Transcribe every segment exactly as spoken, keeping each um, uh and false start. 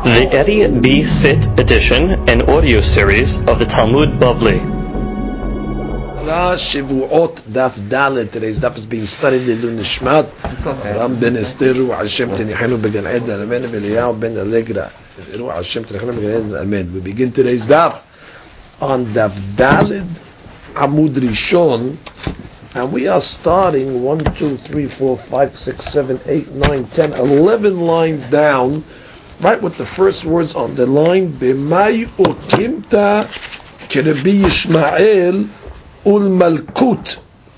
The Eddie B. Sit edition and audio series of the Talmud Bavli. Shavuot Daf Dalet. Today's daf is being studied in Nishmat Ram ben Esther Hashem Tenichenu Began Eden Amen Eliyahu ben Allegra Hashem Tenichenu Began Eden Amen. We begin today's daf on Daf Dalet Amud Rishon, and we are starting one, two, three, four, five, six, seven, eight, nine, ten, eleven lines down. Right with the first words on the line, B'may ukimta kerebi Yishmael ul malkut.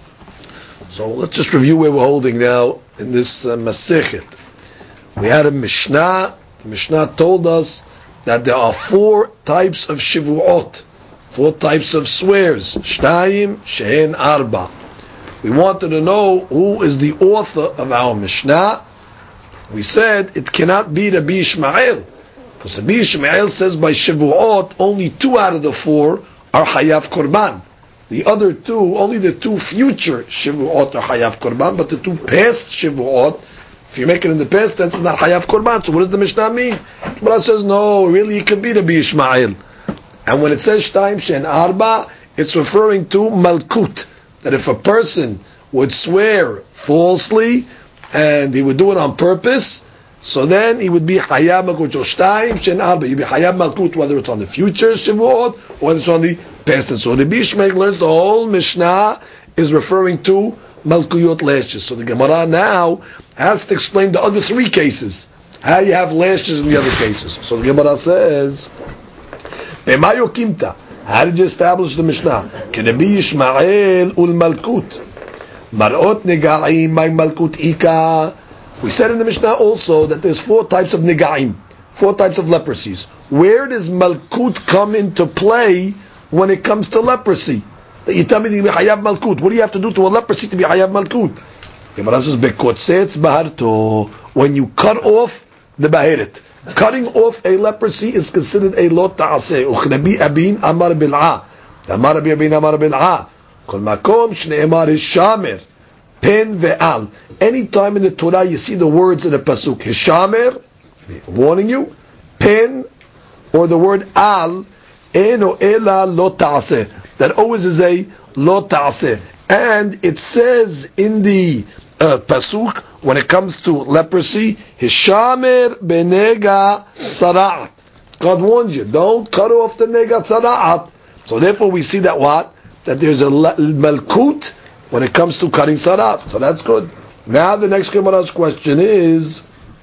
So let's just review where we're holding now in this uh, Masechet. We had a Mishnah. The Mishnah told us that there are four types of Shavuot, four types of swears. Shtayim, Shehen, Arba. We wanted to know who is the author of our Mishnah. We said it cannot be Rabbi Yishmael, because Rabbi Yishmael says by Shavuot only two out of the four are Hayav Korban. The other two, only the two future Shavuot are Hayav Korban, but the two past Shavuot, if you make it in the past tense, it's not Hayav Korban. So what does the Mishnah mean? Gemara says no, really it could be Rabbi Yishmael. And when it says Shtayim Shein Arba, it's referring to Malkut, that if a person would swear falsely, and he would do it on purpose, so then he would be Hayab Malkut Shtayim Shein Arba. You'd be Hayab Malkut whether it's on the future Shavuot or whether it's on the past. So the Bishmeik learns the whole Mishnah is referring to Malkuyot lashes. So the Gemara now has to explain the other three cases, how you have lashes in the other cases. So the Gemara says, B'mayo Kimta. How did you establish the Mishnah? Kerebi Yishmael ul Malkut. Marot negaim my malkut ika. We said in the Mishnah also that there's four types of negaim, four types of leprosies. Where does malkut come into play when it comes to leprosy? That you tell me to be hayav malkut. What do you have to do to a leprosy to be hayav malkut? Gemara says bekotzetz baharto. When you cut off the baheret, cutting off a leprosy is considered a lot ta'aseh. Uchnebi abin amar bil'a. Amar abin amar bil'a. Anytime in the Torah you see the words in the pasuk Hishamer, warning you, pen, or the word al, eno ela lo ta'aseh. That always is a lo ta'aseh. And it says in the uh, pasuk, when it comes to leprosy, Hishamer benega sara'at. God warns you, don't cut off the nega sara'at. So therefore we see that what? That there's a malkut when it comes to cutting sarat. So that's good. Now the next Gemara's question is,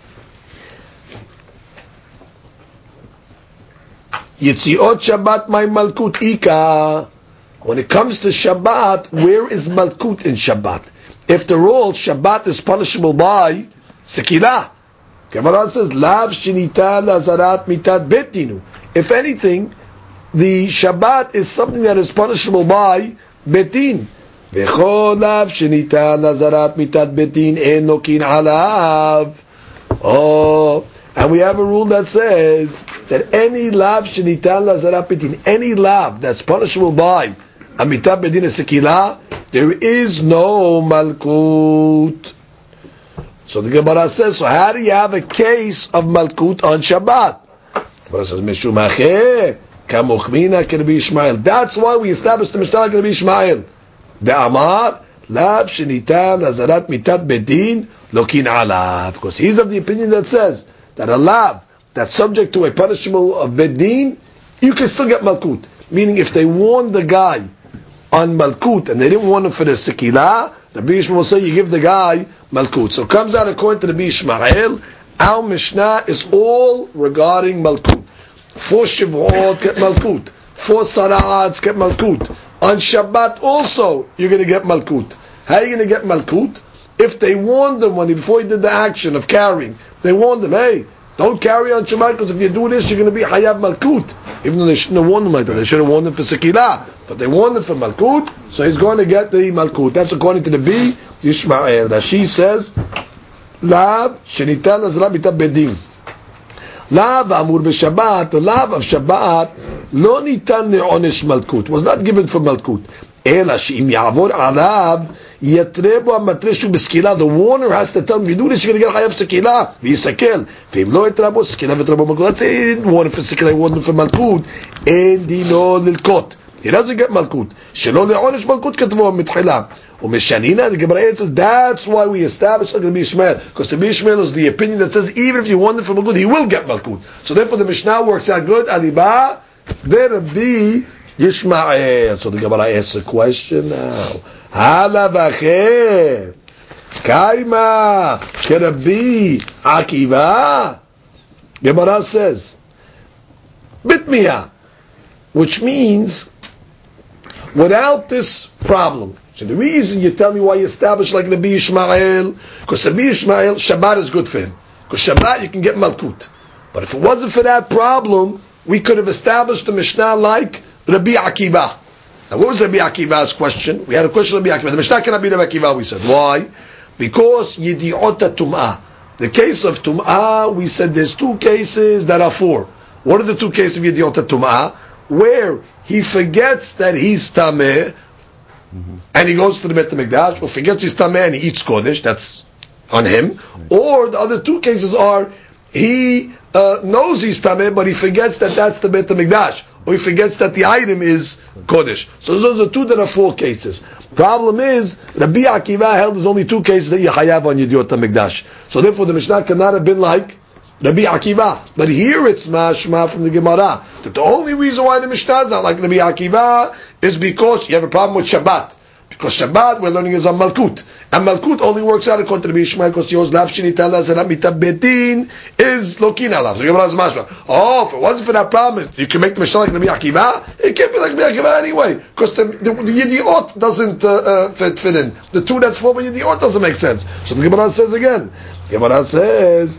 Yitziot Shabbat my malkut ika. When it comes to Shabbat, where is malkut in Shabbat? After all, Shabbat is punishable by sekilah. Gemara says, Lav shinita lazarat mitat betinu. If anything, the Shabbat is something that is punishable by betin. V'cholav shenita nazarat mitat betin en nokin alav. Oh, and we have a rule that says that any lav shenita nazarat betin, any lav that's punishable by a mitat betin sekilah, there is no malkut. So the Gemara says, so how do you have a case of malkut on Shabbat? The Gemara says, Mishum acheh. That's why we established the Mishnah Rabbi Yishmael. The Amar Lab Shenita Nazarat Mitat Bedin Lokin Alav. Because he's of the opinion that says that a lab that's subject to a punishable of Bedin, you can still get Malkut. Meaning if they warned the guy on Malkut and they didn't warn him for the Sekilah, Rabbi Yishmael will say you give the guy Malkut. So it comes out according to Rabbi Yishmael, our Mishnah is all regarding Malkut. For Shavuot, get Malkut. For Sara'ats, get Malkut. On Shabbat also, you're going to get Malkut. How are you going to get Malkut? If they warned them when he, before he did the action of carrying, they warned them, hey, don't carry on Shabbat because if you do this, you're going to be Hayav Malkut. Even though they shouldn't have warned them like that. They should have warned them for Sekilah. But they warned them for Malkut, so he's going to get the Malkut. That's according to the B, Yishmael. Rashi says, Lab, Shenita Nazra Bita Bedim. Lav amur b'Shabbat, the lav of Shabbat, lo nitan le'onesh malkut, was not given for malkut. אלא שאם יעבור עליו, יתרה בו המטרש בסקילה. The warner has to tell him, you do this, you're going to get חייב סקילה, ויסכל. ואם לא יתרה בו סקילה ותרה בו מלכות, let's say he didn't warn for סקילה, he warned for מלכות, אין דינו ללקות. He doesn't get מלכות. שלא לעונש מלכות כתבו מתחילה. ומשנינא, the Gemara answers, that's why we established like Rabbi Ishmael, because Rabbi Ishmael is the opinion that says even if you warn him for Malkut, he will get Malkut. So therefore the Mishnah works out good. Aliba, there Rabbi Yishmael. So the Gemara asks a question now. Hala v'acher, kaima k'Rabbi Akiva. Gemara says, bitmiya, which means without this problem. So the reason you tell me why you establish like Rabbi Ishmael, because Rabbi Ishmael, Shabbat is good for him. Because Shabbat you can get Malkut. But if it wasn't for that problem, we could have established a Mishnah like Rabbi Akiva. Now what was Rabbi Akiva's question? We had a question of Rabbi Akiva. The Mishnah cannot be Rabbi Akiva, we said. Why? Because Yidi'ota Tum'ah. The case of Tum'ah, we said there's two cases that are four. What are the two cases of Yidi'ota Tum'ah? Where he forgets that he's Tameh, mm-hmm. and he goes to the Beit HaMikdash, or forgets he's Tameh and he eats Kodesh, that's on him. Mm-hmm. Or the other two cases are, he uh, knows he's Tameh, but he forgets that that's the Beit HaMikdash, or he forgets that the item is Kodesh. So those are two that are four cases. Problem is, Rabbi Akiva held there's only two cases that you hayav on Yediot HaMikdash. So therefore the Mishnah cannot have been like Rabbi Akiva. But here it's mashma from the Gemara that the only reason why the Mishnah is not like Rabbi Akiva is because you have a problem with Shabbat. Because Shabbat we're learning is on Malkut. And Malkut only works out according to Rabbi Ishmael because Yoz Lav Shinitala Zeramita Bedin is Lokin Alav. So the Gemara is mashma. Oh, if it wasn't for that problem, you can make the Mishnah like Rabbi Akiva. It can't be like Rabbi Akiva anyway. Because the, the, the Yediot doesn't uh, uh, fit, fit in. The two that's four, but Yediot doesn't make sense. So the Gemara says again. The Gemara says,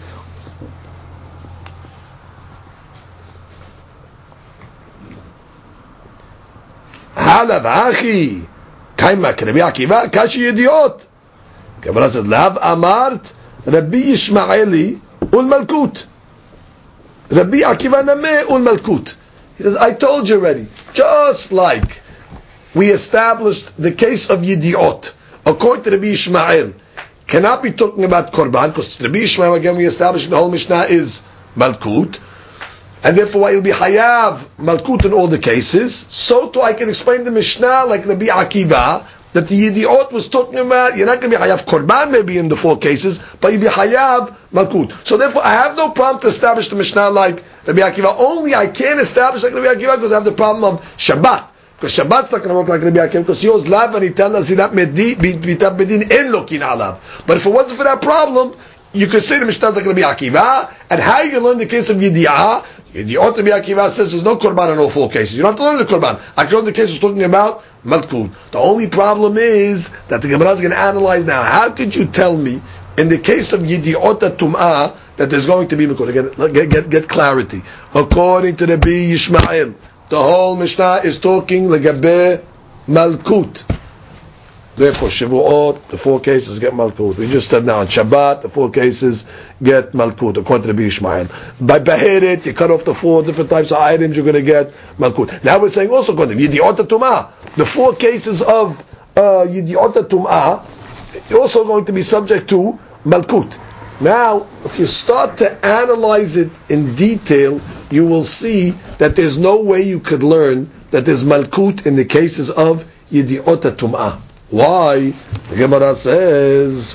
Hala v'achi kaima k'Rabbi Akiva kashi yediot. Gemara said, Lav amart Rabbi Yishmaeli ul Malkut. Rabbi Akiva nameh ul Malkut. He says, I told you already. Just like we established the case of Yediot, according to Rabbi Ishmael, cannot be talking about Korban, because Rabbi Ishmael, again, we established the whole Mishnah is Malkut. And therefore, why you'll be hayav malkut in all the cases. So too, I can explain the Mishnah like Rabbi Akiva that the Yediot was talking about. You're not going to be hayav korban maybe in the four cases, but you'll be hayav malkut. So therefore, I have no problem to establish the Mishnah like Rabbi Akiva. Only I can't establish like Rabbi Akiva because I have the problem of Shabbat. Because Shabbat's not going to work like Rabbi Akiva because Yoz Lav and Itana Zidat Bitab Bedin En Lokin Alav. But if it wasn't for that problem, you could say the Mishnah like Rabbi Akiva. And how you learn the case of Yedi'ah? Yedi'ot Rabbi Akiva says there's no korban in all four cases. You don't have to learn the korban. I can learn the cases talking about malkut. The only problem is that the Gemara is going to analyze now. How could you tell me in the case of Yedi'ot Tum'ah that there's going to be malkut? Again, get, get, get clarity. According to Rabbi Yishmael, the whole Mishnah is talking legabe malkut. Therefore, Shavuot, the four cases get Malkut. We just said now, on Shabbat, the four cases get Malkut, according to Rabbi Ishmael. By Beheret, you cut off the four different types of items, you're going to get Malkut. Now we're saying also, according to Yediot Tum'ah, the four cases of uh, Yediot Tum'ah, you're also going to be subject to Malkut. Now, if you start to analyze it in detail, you will see that there's no way you could learn that there's Malkut in the cases of Yediot Tum'ah. Why? The Gemara says,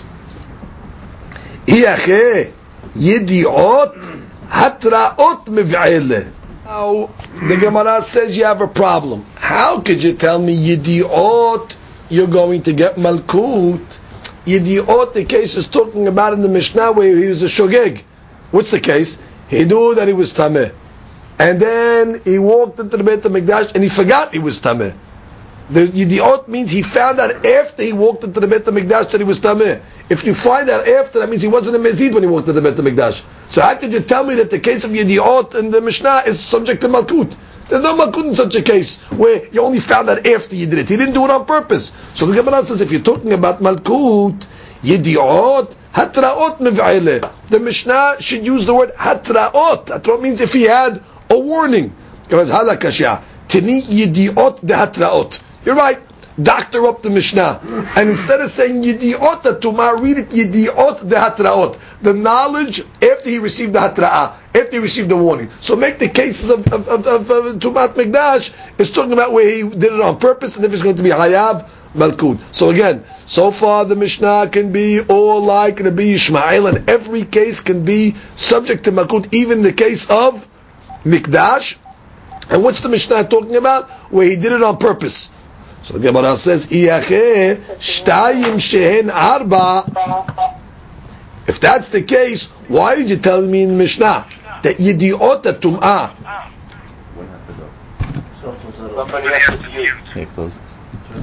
Iache Yediot Hatraot Miv'ele. Now, the Gemara says you have a problem. How could you tell me Yediot you're going to get Malkut? Yediot, the case is talking about in the Mishnah where he was a shogeg. What's the case? He knew that he was Tameh. And then he walked into the Beit HaMikdash and he forgot he was Tameh. The Yediot means he found out after he walked into the Beit HaMikdash that he was Tameh. If you find out after, that means he wasn't a Mezid when he walked into the Beit HaMikdash. So how could you tell me that the case of Yediot in the Mishnah is subject to Malkut? There's no Malkut in such a case where you only found out after you did it. He didn't do it on purpose. So the Gemara says if you're talking about Malkut, Yediot, Hatraot Mev'ele. The Mishnah should use the word Hatraot. Hatraot means if he had a warning. Because Halakashya, Tini Yediot de Hatraot. You're right. doctor up the Mishnah. And instead of saying Yediot Tumah, read it Yediot de Hatraot. The knowledge after he received the Hatra'ah, after he received the warning. So make the cases of, of, of, of, of Tumat Mikdash is talking about where he did it on purpose and if it's going to be Hayab, Malkut. So again, so far the Mishnah can be all like Rabbi Yishmael, and every case can be subject to Malkut, even the case of Mikdash. And what's the Mishnah talking about? Where he did it on purpose. So the Gemara says, Iyache shtayim shehen arba. If that's the case, why did you tell me in the Mishnah that Yediot Tum'ah? One has to go. Somebody has to use. Okay, close it.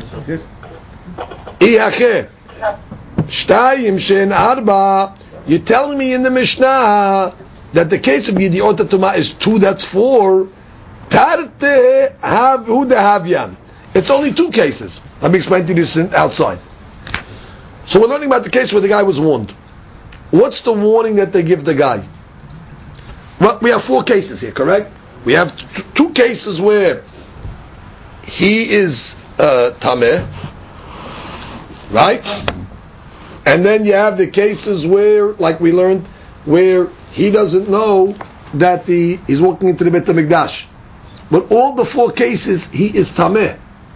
Iyache shtayim shehen arba. You're telling me in the Mishnah that the case of Yediot Tum'ah is two, that's four. Tarte have hu de havyan. It's only two cases. Let me explain to you this outside. So we're learning about the case where the guy was warned. What's the warning that they give the guy? Well, we have four cases here, correct? We have t- two cases where he is uh, tameh, right? And then you have the cases where, like we learned, where he doesn't know that the he's walking into the Beit HaMikdash. But all the four cases, he is tameh.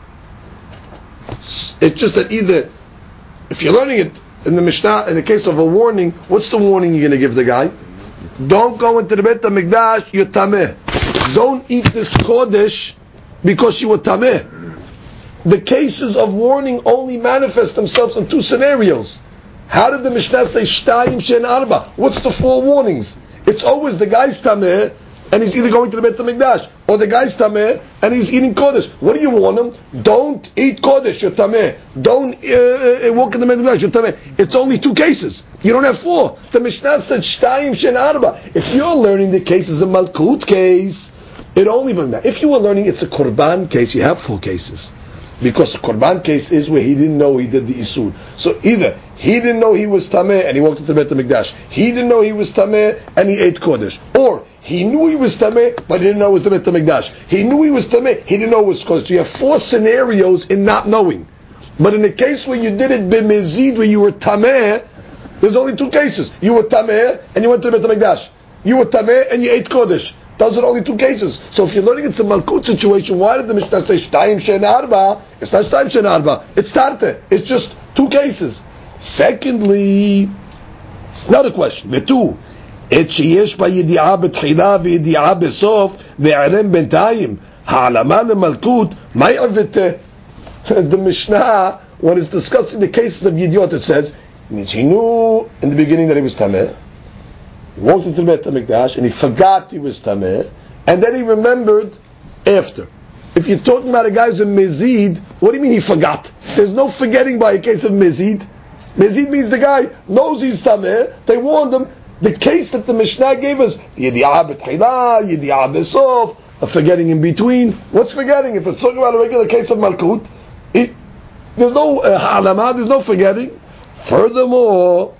It's just that either, if you're learning it in the Mishnah, in the case of a warning, what's the warning you're going to give the guy? Don't go into the Beit HaMikdash, you're tameh. Don't eat this kodesh because you were tameh. The cases of warning only manifest themselves in two scenarios. How did the Mishnah say shtayim shen arba? What's the four warnings? It's always the guy's tameh, and he's either going to the Beit HaMikdash, or the guy's tameh, and he's eating kodesh. What do you warn him? Don't eat kodesh, you're tameh. Don't uh, walk in the Beit HaMikdash, you're tameh. It's only two cases. You don't have four. The Mishnah said shtayim shen arba. If you're learning the cases of Malkut case, it only brings that. If you were learning it's a Korban case, you have four cases. Because the Korban case is where he didn't know he did the Isur. So either he didn't know he was tameh and he walked into the Beit HaMikdash. He didn't know he was tameh and he ate kodesh. Or he knew he was tameh but he didn't know it was the Beit HaMikdash. He knew he was tameh, he didn't know it was kodesh. So you have four scenarios in not knowing. But in the case where you did it b'mezid, where you were tameh, there's only two cases. You were tameh and you went to the Beit HaMikdash. You were tameh and you ate kodesh. Those are only two cases. So if you're learning it's a Malkut situation, why did the Mishnah say Shtayim Shen Arba? It's not Shtayim Shen Arba. It's Tarte. It's just two cases. Secondly, another question. Vetu, et sheyesh ba yedi'ah betchila v'yedi'ah besof ve'alem bentayim ha'alama lemalkut ma'yavete. The Mishnah, when it's discussing the cases of Yediot, it says, means he knew in the beginning that he was Tameh. He walked into the Beit HaMikdash and he forgot he was tameh, and then he remembered after. If you're talking about a guy who's a mezid, what do you mean he forgot? There's no forgetting by a case of mezid. Mezid means the guy knows he's tameh. They warned him. The case that the Mishnah gave us, yedi'ah b'tchila, yedi'ah b'sof, a forgetting in between. What's forgetting? If it's talking about a regular case of malkut, it, there's no ha'alama, uh, there's no forgetting. Furthermore,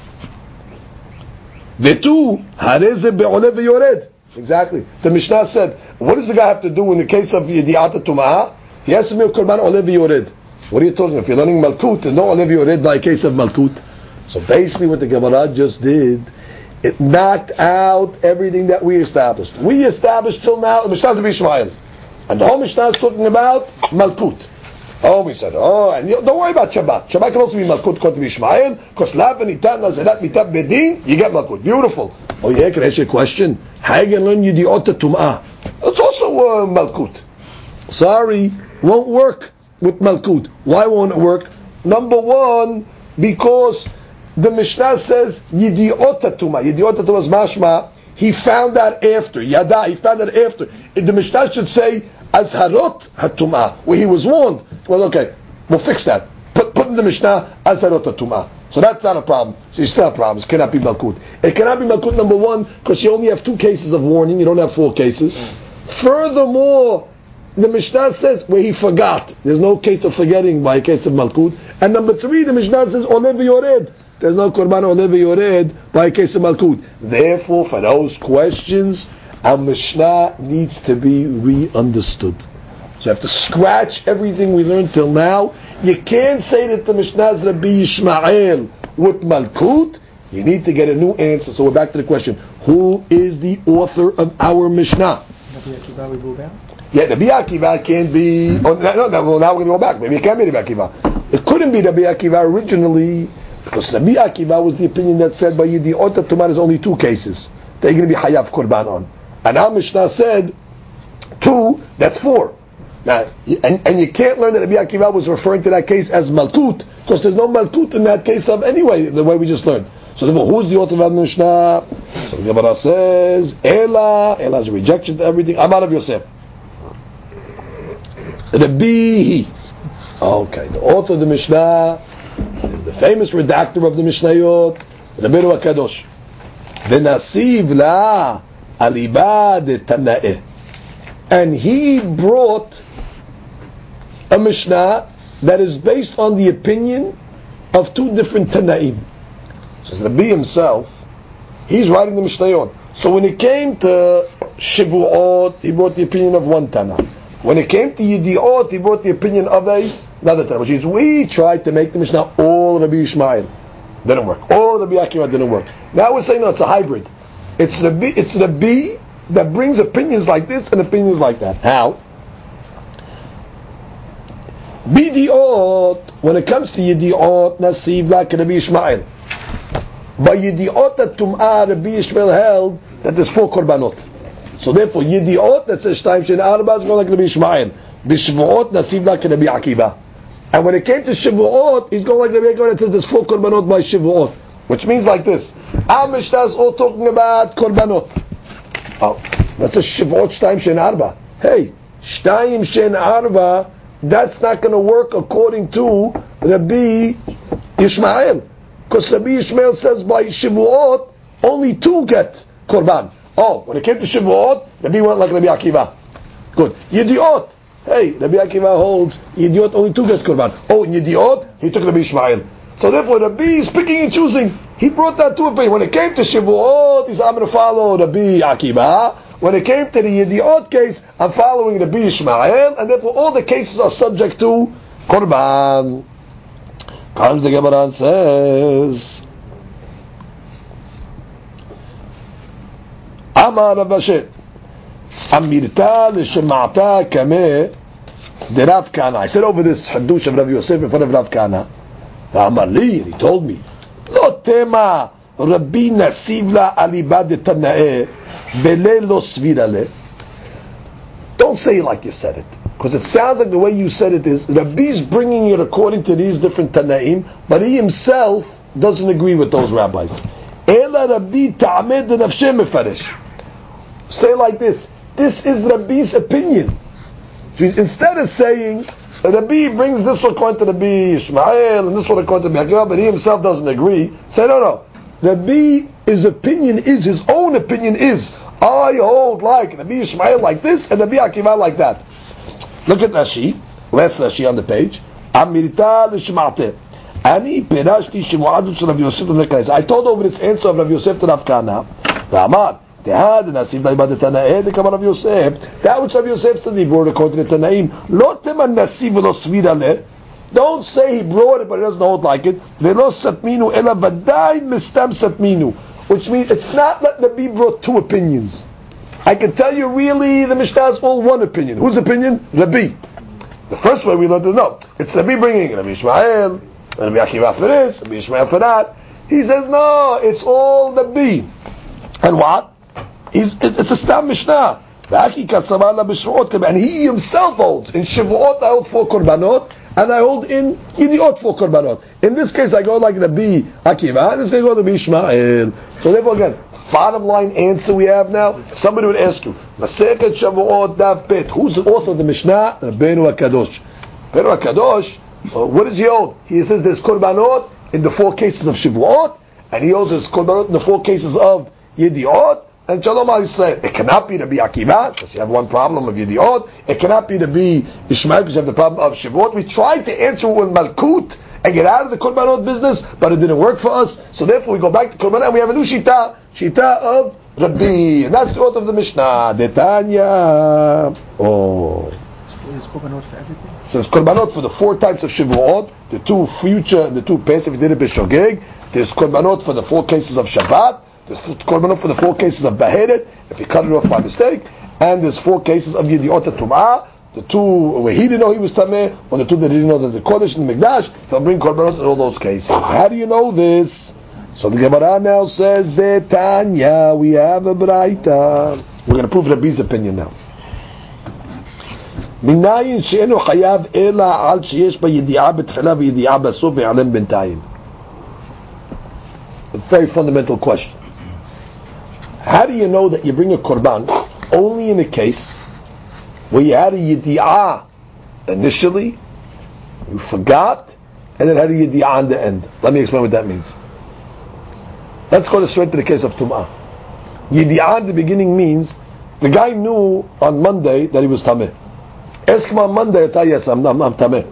Vetu, hareze be'oleh ve'yored. Exactly. The Mishnah said, what does the guy have to do in the case of Yedi'at Tum'ah? He has to make korban oleh ve'yored. What are you talking about? If you're learning Malkut, there's no oleh ve'yored by a case of Malkut. So basically what the Gemara just did, it knocked out everything that we established. We established till now, the Mishnah is Rabbi Yishmael. And the whole Mishnah is talking about Malkut. Oh, we said, oh, and you, don't worry about Shabbat. Shabbat can also be Malkut, according to Ishmael, because Lav and Itan, Nazarat, Mitab, Bedin, you get Malkut. Beautiful. Oh, yeah, can I ask you a question? How you going to learn Yedi'ot Tum'ah? It's also uh, Malkut. Sorry, won't work with Malkut. Why won't it work? Number one, because the Mishnah says Yedi'ot Tum'ah. Yedi'ot Tum'ah is mashma. He found that after. Yada, he found that after. The Mishnah should say, Azharot HaTum'ah, where he was warned. Well, okay, we'll fix that. Put, put in the Mishnah, Azharot HaTum'ah. So that's not a problem. So you still have problems. It cannot be Malkut. It cannot be Malkut, number one, because you only have two cases of warning. You don't have four cases. Furthermore, the Mishnah says where he forgot. There's no case of forgetting by a case of Malkut. And number three, the Mishnah says Oleh ve'yored. There's no Korban Oleh ve'yored by a case of Malkut. Therefore, for those questions, our Mishnah needs to be re-understood. So you have to scratch everything we learned till now. You can't say that the Mishnah is Rabbi Yishmael with Malkut. You need to get a new answer. So we're back to the question: who is the author of our Mishnah? Rabbi Akiva we ruled out? Yeah, Rabbi Akiva can't be. Oh, no, no, well, now we're going to go back. Maybe it can't be Rabbi Akiva. It couldn't be Rabbi Akiva originally, because Rabbi Akiva was the opinion that said by Yidiot that Tumah is only two cases. They're going to be Hayav Korban on. And our Mishnah said two, that's four. Now, and, and you can't learn that Rabbi Akiva was referring to that case as Malkut, because there's no Malkut in that case of anyway, the way we just learned. So therefore, who's the author of the Mishnah? So the Gemara says, Ela, Ela is a rejection to everything. Amar of Yosef. Rabbi. Okay, the author of the Mishnah is the famous redactor of the Mishnayot, Rabbeinu HaKadosh. V'nasiv la aliba de Tana'eh. And he brought a Mishnah that is based on the opinion of two different Tana'im. So Rabbi himself, he's writing the Mishnayot. So when it came to Shivuot, he brought the opinion of one Tana. When it came to Yidiot, he brought the opinion of a, another Tana. Which is, we tried to make the Mishnah all Rabbi Yishmael. Didn't work. All Rabbi Akiva didn't work. Now we're saying, no, it's a hybrid. It's Rabbi, it's Rabbi that brings opinions like this and opinions like that. How? Bidiot, when it comes to Yidiot, Nasiv like Rabbi Yishmael. By Yidiot that Tum'ah, Rabbi Yishmael held that there's four korbanot. So therefore, Yidiot that says Shtayim Shen Arba is going like Rabbi Yishmael. Bishvuot, Nasiv like Rabbi Akiva. And when it came to Shivuot, he's going like Rabbi Akiva that says there's four korbanot by Shivuot. Which means like this. Our Mishnah is all talking about korbanot. Oh, that's a Shivuot Shtayim Shen Arba. Hey, Shtayim Shen Arba, that's not going to work according to Rabbi Yishmael. Because Rabbi Yishmael says by Shivuot, only two get korban. Oh, when it came to Shivuot, Rabbi went like Rabbi Akiva. Good. Yidiot. Hey, Rabbi Akiva holds Yidiot only two gets korban. Oh, in Yidiot, he took Rabbi Yishmael. So therefore, Rabbi is picking and choosing. He brought that to a opinion. When it came to Shivuot, he said, I'm going to follow Rabbi Akiva. When it came to the Yidiot case, I'm following Rabbi Yishmael. And therefore, all the cases are subject to korban. Comes the Gemara and says, Amar Rav Ashi, Amirta l'shema'ata kameh de Rav Kana. I said over this hadush of Rav Yosef in front of Rav Kana. Amar li, and he told me, Lo tema Rabbi Nasiv la aliba de Tana'eh bele lo svira le. Don't say it like you said it. Because it sounds like the way you said it is, Rabbi's bringing it according to these different Tanaim, but he himself doesn't agree with those rabbis. Ela Rabbi ta'amed nafshe mefarish. Say it like this, this is Rabbi's opinion. Instead of saying, Rabbi brings this one according to Rabbi Ishmael, and this one according to Rabbi Akiva, but he himself doesn't agree, say no, no. Rabbi's opinion is, his own opinion is, I hold like Rabbi Ishmael like this, and Rabbi Akiva like that. Look at Rashi, last Rashi on the page. Amirta l'shema'ateh. Ani perashti shemu'adu shel Rav Yosef l'mekayis. I told over this answer of Rav Yosef to Rav Kana. V'amar, tehad nasiv la'ibad Tana'eh dekam Rav Yosef. That which Rav Yosef said he brought according to Tanaim. Lo tema nasiv v'lo svira leh. Don't say he brought it but he doesn't hold like it. V'lo satminu ela v'day mistam satminu. Which means it's not that Rabbi brought two opinions. I can tell you really the Mishnah is all one opinion. Whose opinion? Rabbi. The first way we learned to know. It's Rabbi bringing Rabbi Ishmael, Rabbi Akiva for this, Rabbi Ishmael for that. He says no, it's all Rabbi. And what? He's, it's a stam Mishnah. And he himself holds. In Shavuot I hold four korbanot, and I hold in Yidiot four korbanot. In this case I go like Rabbi Akiva, in this case I go like Rabbi Ishmael. So therefore again, bottom line answer we have now, somebody would ask you, Masechet Shavuot Dav Bet, who's the author of the Mishnah? Rabbeinu HaKadosh. Rabbeinu HaKadosh, uh, what does he hold? He says there's korbanot in the four cases of Shavuot, and he holds there's korbanot in the four cases of Yidiot, and Shalom Alisrael. It cannot be Rabbi Akiva, because you have one problem of Yidiot. It cannot be Rabbi Ishmael, because you have the problem of Shavuot. We tried to answer with Malkut, and get out of the korbanot business, but it didn't work for us. So therefore, we go back to korbanot, and we have a new shita, shita of Rabbi, and that's the author of the Mishnah, Detanya. Oh, Is korbanot for everything? So there's korbanot for the four types of Shavuot, the two future, the two past, if you did it b'shogeg. There's korbanot for the four cases of Shabbat. There's korbanot for the four cases of Beheret, if you cut it off by mistake. And there's four cases of Yediot Tum'ah. The two where he didn't know he was Tameh, or the two that didn't know that the Kodesh and the Mikdash, he'll bring korbanot in all those cases. How do you know this? So the Gemara now says, Betanya, we have a Braita. We're going to prove Rabbi's opinion now. Minayin she'enu chayav ela al sheyesh ba yedi'ah betchila v'yedi'ah b'sof v'yalem b'intayim. A very fundamental question. How do you know that you bring a korban only in a case where you had a yedi'ah initially, you forgot, and then had a yedi'ah on the end? Let me explain what that means. Let's go straight to the case of Tum'ah. Yedi'ah at the beginning means the guy knew on Monday that he was Tameh. Ask him on Monday, I tell you, yes, I'm, I'm, I'm Tameh.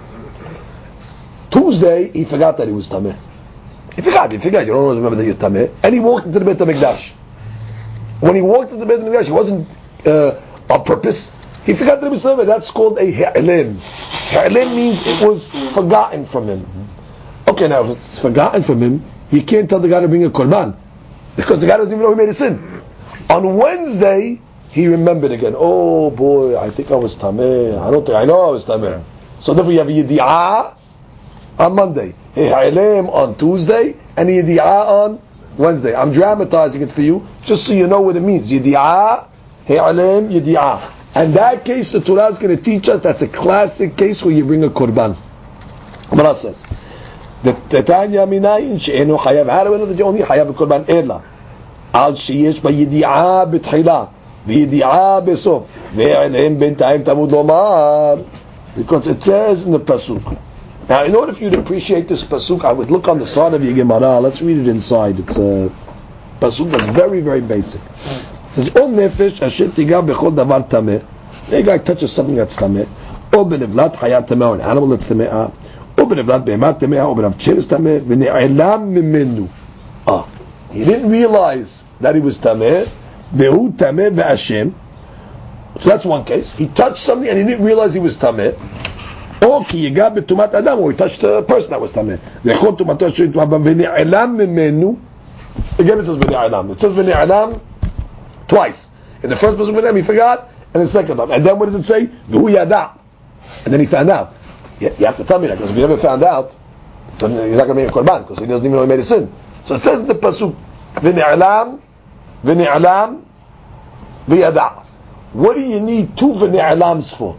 Tuesday, he forgot that he was Tameh. He forgot, he forgot, you don't always remember that you're Tameh. And he walked into the Beit HaMikdash. When he walked into the Beit HaMikdash, it wasn't uh, on purpose. He forgot that he was Tameh. That's called a Ha'ilem. Ha'ilem means it was forgotten from him. Okay, now if it's forgotten from him, you can't tell the guy to bring a korban, because the guy doesn't even know he made a sin. On Wednesday, he remembered again. Oh boy, I think I was Tameh. I don't think, I know I was Tameh. So therefore you have a Yedi'ah on Monday, a Ha'ilem on Tuesday, and a Yedi'ah on Wednesday. I'm dramatizing it for you, just so you know what it means. Yedi'ah, Ha'ilem, Yedi'ah. And that case, the Torah is going to teach us, that's a classic case where you bring a korban. Gemara says, the Tanya minayin she'enu chayav. How do we know that you only chayav a korban ela? Al sheyesh ba yedi'ah betchila v'yedi'ah besof ve'elem b'intayim tamud lomar. Because it says in the pasuk. Now, in order for you to appreciate this pasuk, I would look on the side of your Gemara. Let's read it inside. It's a pasuk that's very, very basic. It says, "O nefesh asher tiga bechol davar tameh." A guy touches something that's tameh. O benevlat hayat tameh, or an animal that's tameh. O benevlat behemat tameh, o benav cheres tameh, v'ne'elam mimenu. Ah, he didn't realize that he was tameh. Behu tameh ve'ashem. So that's one case. He touched something and he didn't realize he was tameh. Or ki yiga betumat adam, or he touched a person that was tameh. V'chol tumato asher tu'abam v'ne'elam mimenu. Again, it says v'ne'elam. It says v'ne'elam twice. In the first person v'ne'elam he forgot, and in the second time. And then what does it say? V'hu yada. And then he found out. You have to tell me that, because if you never found out, then you're not going to make a korban, because he doesn't even know he made a sin. So it says in the pasuk, v'ne'elam, v'ne'elam, v'yada. What do you need two v'ne'elams for?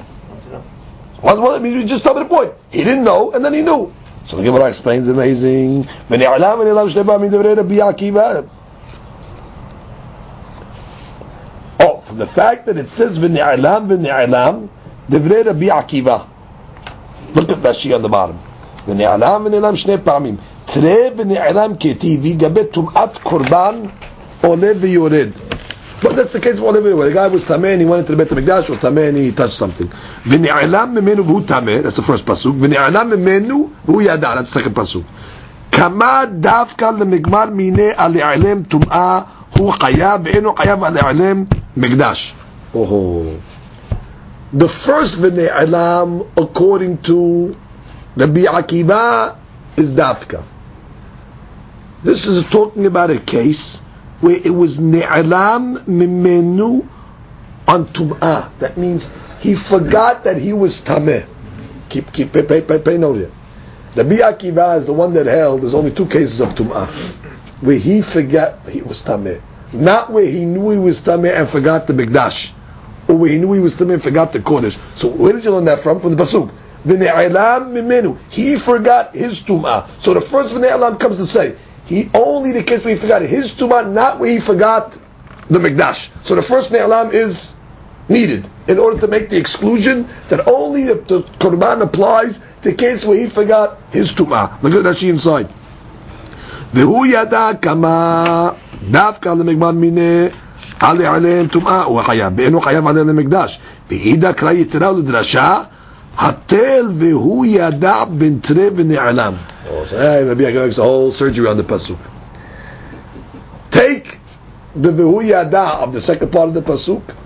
One, one, I mean, you just tell me the point. He didn't know, and then he knew. So the Gemara explains amazing. V'ne'elam, v'ne'elam, shneba min devrei Rabbi Akiva. Oh, from the fact that it says v'ne'elam, v'ne'elam, devrei Rabbi Akiva. Look at Rashi on the bottom. V'ne'elam, v'ne'elam, shnei pa'amim. Trei v'ne'elam ketivi gabet tum'at korban ole v'yored. But that's the case of ole v'yored. The guy was tameh and he went into the Beit HaMikdash, or tameh and he touched something. V'ne'elam mimenu v'hu tameh. That's the first pasuk. V'ne'elam mimenu v'hu yada. That's the second pasuk. Kama davka lemigmar mineh ale'alem tum'ah hu chayav ve'enu chayav ale'alem mikdash. Oh. The first v'ne'elam, according to Rabbi Akiva, is dafka. This is talking about a case where it was ne'elam mimenu on tum'ah. That means he forgot that he was tameh. Keep, keep, pay, pay, pay, pay note here. Rabbi Akiva is the one that held there's only two cases of tum'ah, where he forgot he was tameh, not where he knew he was tameh and forgot the mikdash, or where he knew he was tameh and forgot the kodesh. So where did you learn that from? From the pasuk. V'ne'elam mimenu. He forgot his tum'ah. So the first v'ne'elam comes to say he only the case where he forgot his tum'ah, not where he forgot the mikdash. So the first ne'elam is needed in order to make the exclusion that only the, the korban applies to the case where he forgot his tum'ah. Look at Rashi inside. V'hu yada kama dafka lemigman mineh ale aleim tum'ah wa chayav be'enu chayav aleim lemikdash ve'ida kra yitera l'drasha hatel v'hu yada b'ntre v'ne'elam. Oh, so hey, maybe I can make a whole surgery on the pasuk. Take the v'hu yada of the second part of the pasuk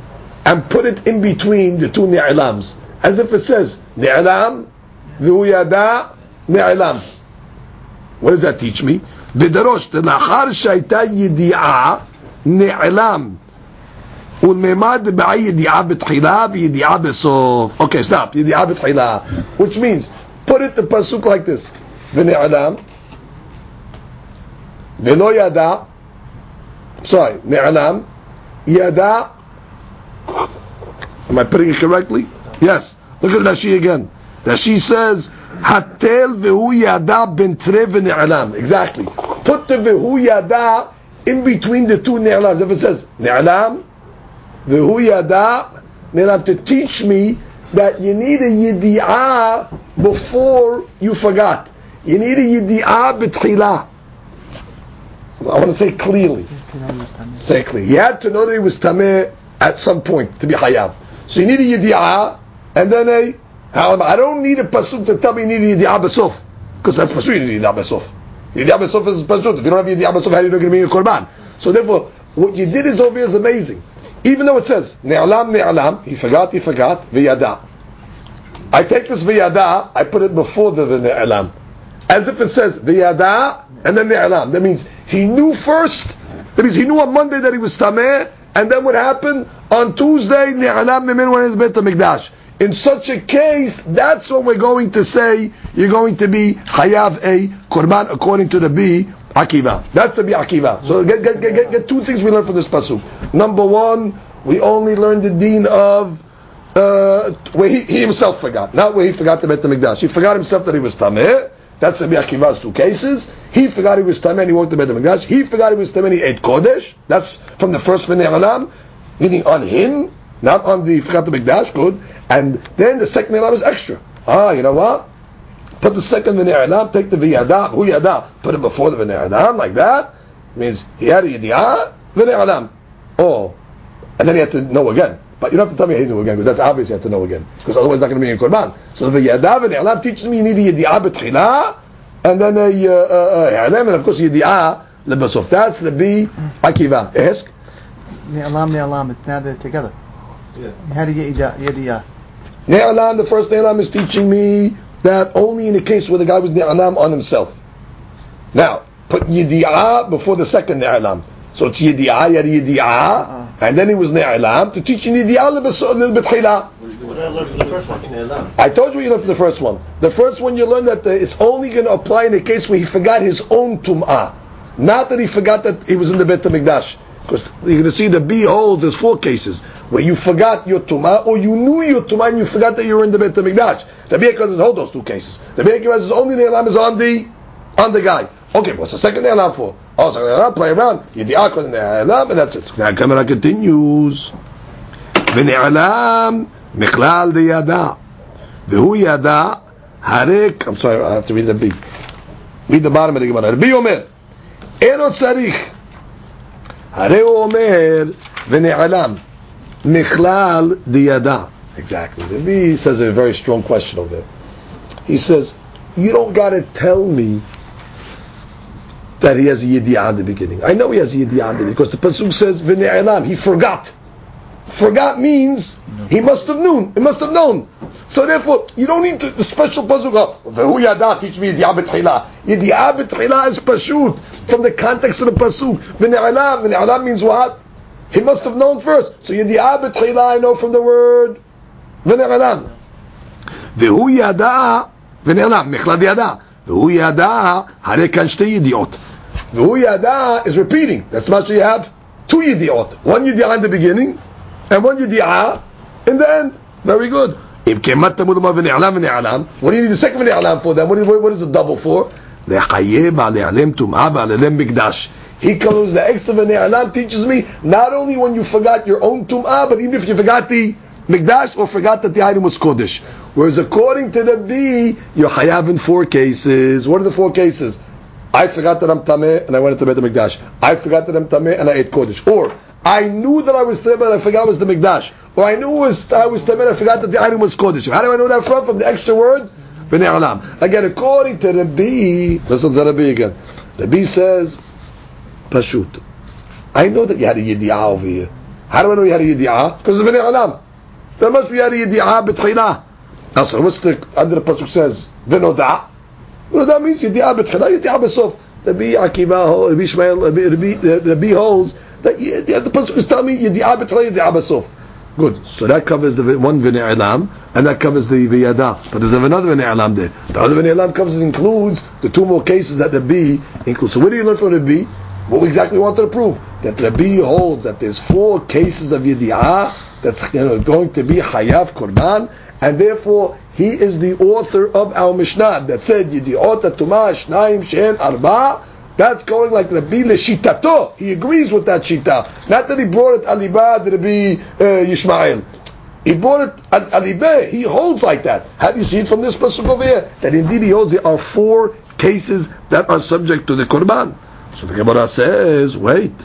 and put it in between the two ni'lams, as if it says ni'lam, v'hu yada, ni'lam. What does that teach me? V'darosh telachar shayta yidi'a ni'lam ulmemad b'ay yidi'a b'tchila v'yidi'a b'sof. Okay, stop. Yidi'a b'tchila, which means put it the pasuk like this: v'ni'lam, v'lo yada. Sorry, ni'lam, yada. Am I putting it correctly? Yes. Look at Rashi again. Rashi says, Hatel v'hu yada ben tre v'ni'lam. Exactly. Put the v'hu yada in between the two ni'lams. If it says ni'lam, v'hu yada, ni'lam, to teach me that you need a yidi'ah before you forgot. You need a yidi'ah b'tchila. I want to say clearly. Say clearly. He had to know that he was tameh at some point to be hayav. So you need a yidi'ah and then a. I don't need a pasuk to tell me you need a yidi'ah b'sof, because that's pasuk. You need a yidi'ah b'sof. Yidi'ah b'sof is pasuk. If you don't have yidi'ah b'sof, how are you going to be a korban? So therefore, what you did is over here is amazing. Even though it says ni'lam ni'lam, he forgot, he forgot v'yada. I take this v'yada, I put it before the ni'lam, as if it says v'yada and then ni'lam. That means he knew first. That means he knew on Monday that he was tameh, and then what happened on Tuesday? Ni'lam mimin when it's Beit HaMikdash. In such a case, that's what we're going to say. You're going to be hayav a korban according to the B Akiva. That's the B Akiva. So get, get, get, get two things we learned from this pasuk. Number one, we only learned the deen of uh, where he, he himself forgot, not where he forgot the Beit HaMikdash. He forgot himself that he was tameh. That's the B Akiva's two cases. He forgot he was tameh and he walked the Beit HaMikdash. He forgot he was tameh and he ate kodesh. That's from the first v'ni'alam, meaning on him, not on the forgot the Mikdash. Good. And then the second ni'alam is extra. Ah, you know what? Put the second v'ni'alam, take the v'yada, hu yada, put it before the v'ni'alam, like that. Means he had a yidiyah, v'ni'alam. Oh, and then he had to know again. But you don't have to tell me he had to know again, because that's obvious you have to know again. Because otherwise it's not going to be in Qurban. So the v'yada, v'ni'alam teaches me you need a yidiyah b'tchila, and then a ya'alam, and of course yidiyah, l'basof. That's the B Akiva. Ask? Ni'alam, ni'alam, it's now they're together. Yeah. How do you get yidiyah? Ni'alam, the first ni'alam is teaching me that only in the case where the guy was ni'alam on himself. Now, put yidiyah before the second ni'alam. So it's yidiyah, yad yidiyah, uh-uh. and then he was ni'alam to teach you yidiyah a little bit chila. I told you you learned from the first one. The first one you learned that the, it's only going to apply in the case where he forgot his own tum'ah. Not that he forgot that he was in the Beit HaMikdash. Because you're going to see the B holds there's four cases where you forgot your tumah, or you knew your tumah and you forgot that you were in the Beit HaMikdash. The B doesn't hold those two cases. The B says only the alarm is on the on the guy. Okay, what's the second alarm for? Oh, second alarm, play around. You the akon the alarm, and that's it. Now Gemara continues. V'ne'alam michlal de yada, v'hu yada harek. I'm sorry, I have to read the B. Read the bottom of the Gemara. The B omer eno tzarich. הרי הוא אומר, ונעלם, מכלל דידה. Exactly. He says a very strong question over there. He says, you don't got to tell me that he has a yidiyah in the beginning. I know he has a yidiyah in the beginning, because the pasuk says, ונעלם, he forgot. Forgot means, he must have known. He must have known. So therefore, you don't need to, the special pasuk. V'hu yada, teach me yidiyah b'tchila. Yidiyah b'tchila is pashut from the context of the pasuk. V'ne'alam, v'ne'alam means what? He must have known first. So yidiyah b'tchila, I know from the word v'ne'alam. V'hu yada, v'ne'alam, mechlad yada. V'hu yada, hare kan shtei yidiot. V'hu yada is repeating. That's much you have two yidiot. One yidiyah in the beginning, and one yidiyah in the end. Very good. What do you need the second v'ne'alam for then? What is, what is the double for? He calls the extra v'ne'alam teaches me not only when you forgot your own tum'ah, but even if you forgot the mikdash or forgot that the item was kodesh. Whereas according to the B, you're hayav in four cases. What are the four cases? I forgot that I'm tameh and I went into Beit HaMikdash. I forgot that I'm tameh and I ate kodesh. Or I knew that I was tameh and I forgot it was the mikdash. Or I knew it was, I was tameh and I forgot that the item was kodesh. How do I know that from? From the extra word v'ne'alam. Again, according to the B, listen to the B again. The B says, Pashut, I know that you had a yidiyah over here. How do I know he had a yedi'ah? Because of an i'lam. There must be a yedi'ah b'tchilah. Now, so what's the under the pasuk says? V'noda. V'noda means yedi'ah b'tchilah, yedi'ah b'sof. Rabbi Akiva, Rabbi Ishmael, Rabbi, Rabbi holds that the pasuk is telling me yedi'ah b'tchilah, yedi'ah b'sof. Good. So that covers the one v'ne'alam, and that covers the v'yada. But there's another v'ne'alam there. The other v'ne'alam covers and includes the two more cases that Rabbi includes. So what do you learn from Rabbi? What we exactly wanted to prove? That Rabbi holds that there's four cases of yedi'ah that's you know, going to be hayav korban, and therefore he is the author of our Mishnah that said yedi'ot atumah shnayim she'en arba. That's going like Rabbi Leshitato. He agrees with that shita. Not that he brought it alibah Rabbi uh, Yishmael. He brought it alibah. He holds like that. How do you see it from this pasuk over here? That indeed he holds there are four cases that are subject to the korban. So the Gemara says, wait.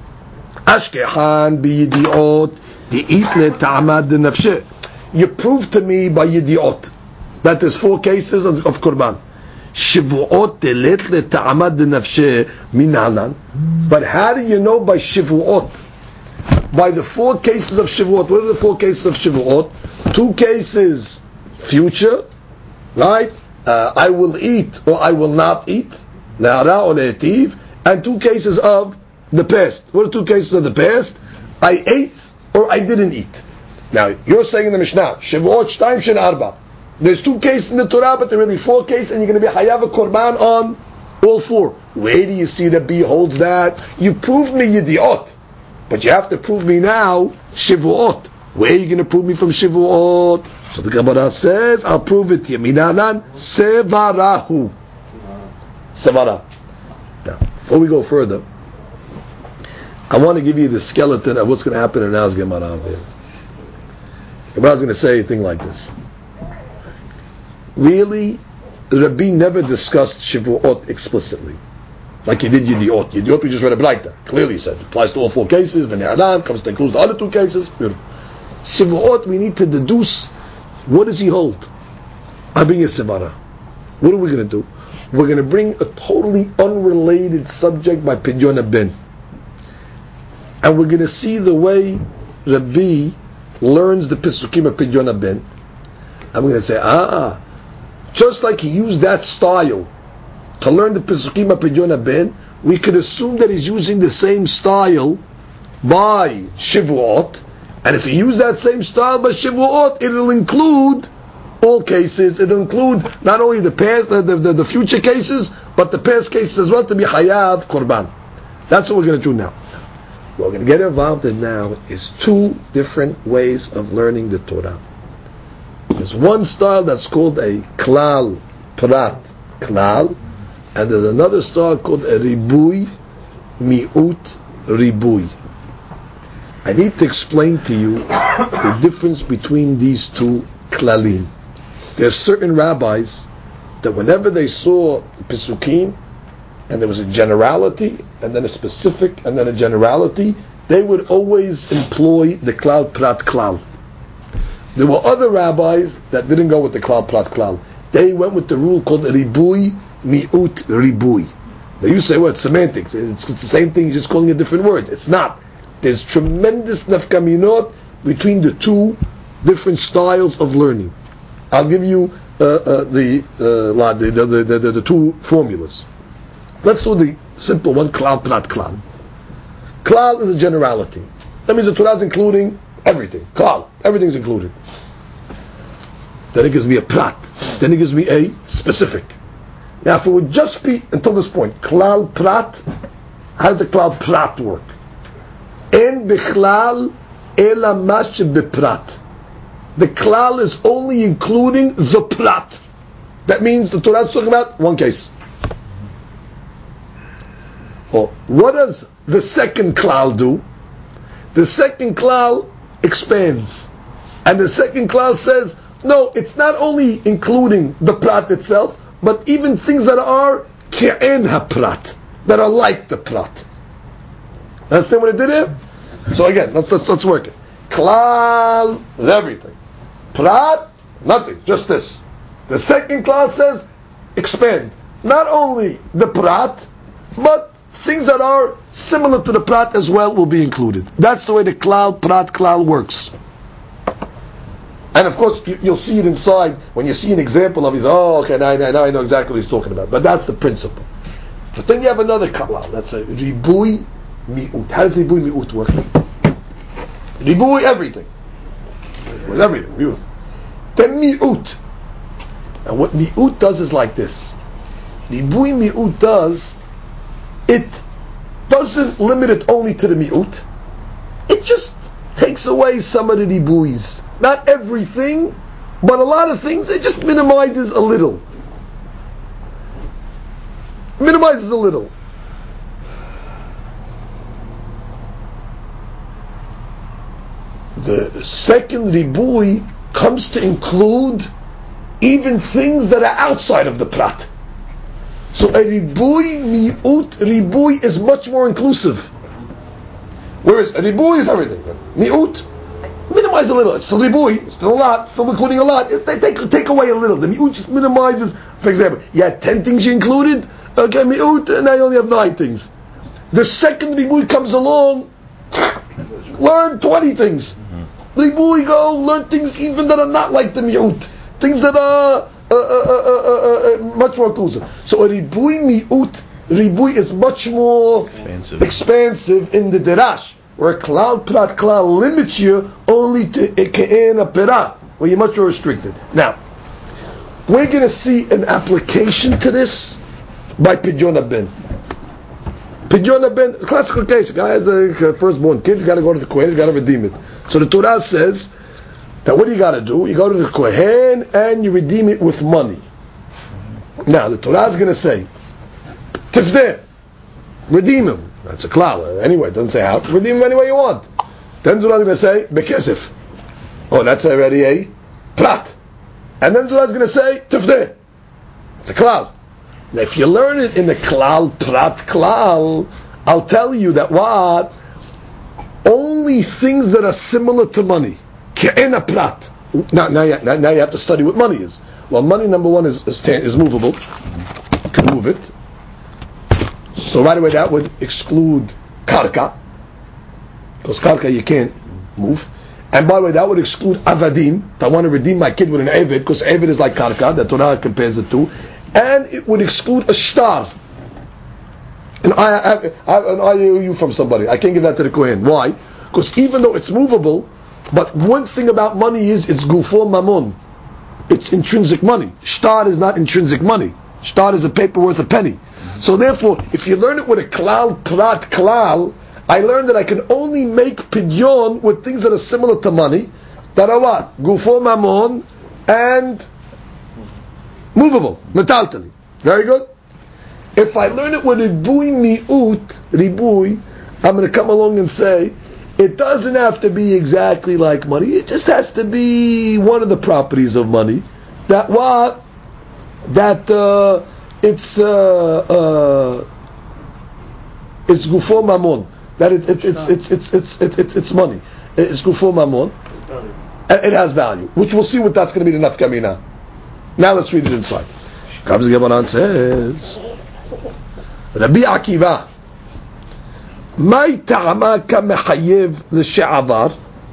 Ashkehan bi yidiot di'it le ta'amad nafshe. You prove to me by yidiot that there's four cases of, of korban. Shivuot telet le ta'amad nafshe minanan. But how do you know by shivuot? By the four cases of shivuot. What are the four cases of shivuot? Two cases future, right? Uh, I will eat or I will not eat. Le'ara or le'etiv. And two cases of the past. What are two cases of the past? I ate or I didn't eat. Now, you're saying in the Mishnah, Shavuot Shtaim Shen Arba. There's two cases in the Torah, but there are really four cases, and you're going to be Hayav a Korban on all four. Where do you see that B holds that? You proved me Yediot, but you have to prove me now Shavuot. Where are you going to prove me from Shavuot? So the Gemara says, I'll prove it to you. Minanan Sevarahu. Sevara. Now, before we go further, I want to give you the skeleton of what's going to happen in Naz Gemara here. Gemara is going to say a thing like this. Really, Rabbi never discussed Shavuot explicitly, like he did Yediot. Yediot we just read a Braita. Clearly said it applies to all four cases. V'ne'alam comes to include the other two cases. Beautiful. Shavuot we need to deduce what does he hold. I bring a Sevara. What are we going to do? We're going to bring a totally unrelated subject by Pidyon Ben. And we're going to see the way Rabbi learns the Pesukim of Pidyon Ben. And we're going to say, ah, just like he used that style to learn the Pesukim of Pidyon Ben, we could assume that he's using the same style by Shavuot. And if he used that same style by Shavuot, it'll include all cases. It'll include not only the past, the, the, the future cases, but the past cases as well to be Hayav Korban. That's what we're going to do now. What we're going to get involved in now is two different ways of learning the Torah. There's one style that's called a Klal Prat Klal, and there's another style called a Ribui Mi'ut Ribui. I need to explain to you the difference between these two Klalim. There's certain rabbis that whenever they saw the Pesukim, and there was a generality, and then a specific, and then a generality, they would always employ the Klal Prat Klal. There were other rabbis that didn't go with the Klal Prat Klal. They went with the rule called Ribui Mi'ut Ribui. Now you say, well, it's semantics. It's, it's the same thing, you're just calling it different words. It's not. There's tremendous nafkaminot between the two different styles of learning. I'll give you uh, uh, the, uh, the, the, the, the, the two formulas. Let's do the simple one, Klal Prat Klal. Klal is a generality. That means the Torah is including everything. Klal, everything's included. Then it gives me a Prat. Then it gives me a specific. Now if it would just be, until this point, Klal Prat, how does the Klal Prat work? En bichlal ela mash beprat. The klal is only including the prat. That means the Torah is talking about one case. Well, what does the second klal do? The second klal expands. And the second klal says, no, it's not only including the prat itself, but even things that are ke'en ha-prat, that are like the prat. Understand what it did here? So again, let's let's, let's work it. Klal is everything. Prat, nothing, just this. The second klal says, expand. Not only the prat, but things that are similar to the prat as well will be included. That's the way the klal, prat, klal works. And of course, you, you'll see it inside when you see an example of it. Oh, okay, now, now I know exactly what he's talking about. But that's the principle. But then you have another klal. That's a ribui mi'ut. How does ribui mi'ut work? Ribui everything. With everything. Beautiful. Then mi'ut. And what mi'ut does is like this. Ribui mi'ut does, it doesn't limit it only to the mi'ut. It just takes away some of the ribuis. Not everything, but a lot of things, it just minimizes a little. Minimizes a little. The second ribui comes to include even things that are outside of the prat. So a ribui mi'ut, ribui is much more inclusive. Whereas a ribui is everything. Mi'ut, minimize a little. It's still ribui, still a lot, still including a lot. It's, they take, take away a little. The mi'ut just minimizes. For example, you had ten things you included, okay, mi'ut, and now you only have nine things. The second ribui comes along, learn twenty things. Mm-hmm. Ribui go, learn things even that are not like the mi'ut. Things that are uh, uh, uh, uh, uh, much more inclusive. So a ribui mi'ut, ribui is much more expansive, expansive in the derash, where klal prat klal limits you only to ke'en pera, where you're much more restricted. Now, we're going to see an application to this by Pidyon Ben. Pidyon Ben, classical case, a guy has a firstborn kid, he's got to go to the Kohen, he's got to redeem it. So the Torah says that what do you got to do? You go to the Kohen and you redeem it with money. Now the Torah is going to say, Tifdeh, redeem him. That's a klal. Anyway, it doesn't say how. Redeem him any way you want. Then the Torah is going to say, Bekesef. Oh, that's already a prat. And then the Torah is going to say, Tifdeh. It's a klal. Now if you learn it in the klal, prat, klal, I'll tell you that what? Only things that are similar to money. Ke'en prat. Now, now, you, now, now you have to study what money is. Well, money, number one, is, is, is movable. You can move it. So right away that would exclude karka, because karka you can't move. And by the way, that would exclude avadim. If I want to redeem my kid with an avid, because avid is like karka, the Torah compares the two. And it would exclude a shtar. And I have, I have an I O U from somebody. I can't give that to the Kohen. Why? Because even though it's movable, but one thing about money is it's gufo mamon. It's intrinsic money. Shtar is not intrinsic money. Shtar is a paper worth a penny. So therefore, if you learn it with a klal, prat, klal, I learned that I can only make pidyon with things that are similar to money, that are what? Gufo mamon and movable, metaltali. Very good. If I learn it with ribui mi'ut, ribui, I'm going to come along and say, it doesn't have to be exactly like money. It just has to be one of the properties of money. That what? That uh, it's uh, uh, it's gufo mamon. That it, it, it's, it's it's it's it's it's it's money. It's gufo mamon. And it has value, which we'll see what that's going to be the nafkamina. Now let's read it inside. Comes Gemara says, Rabbi Akiva, my ta'ama kamechayev l'she'avar.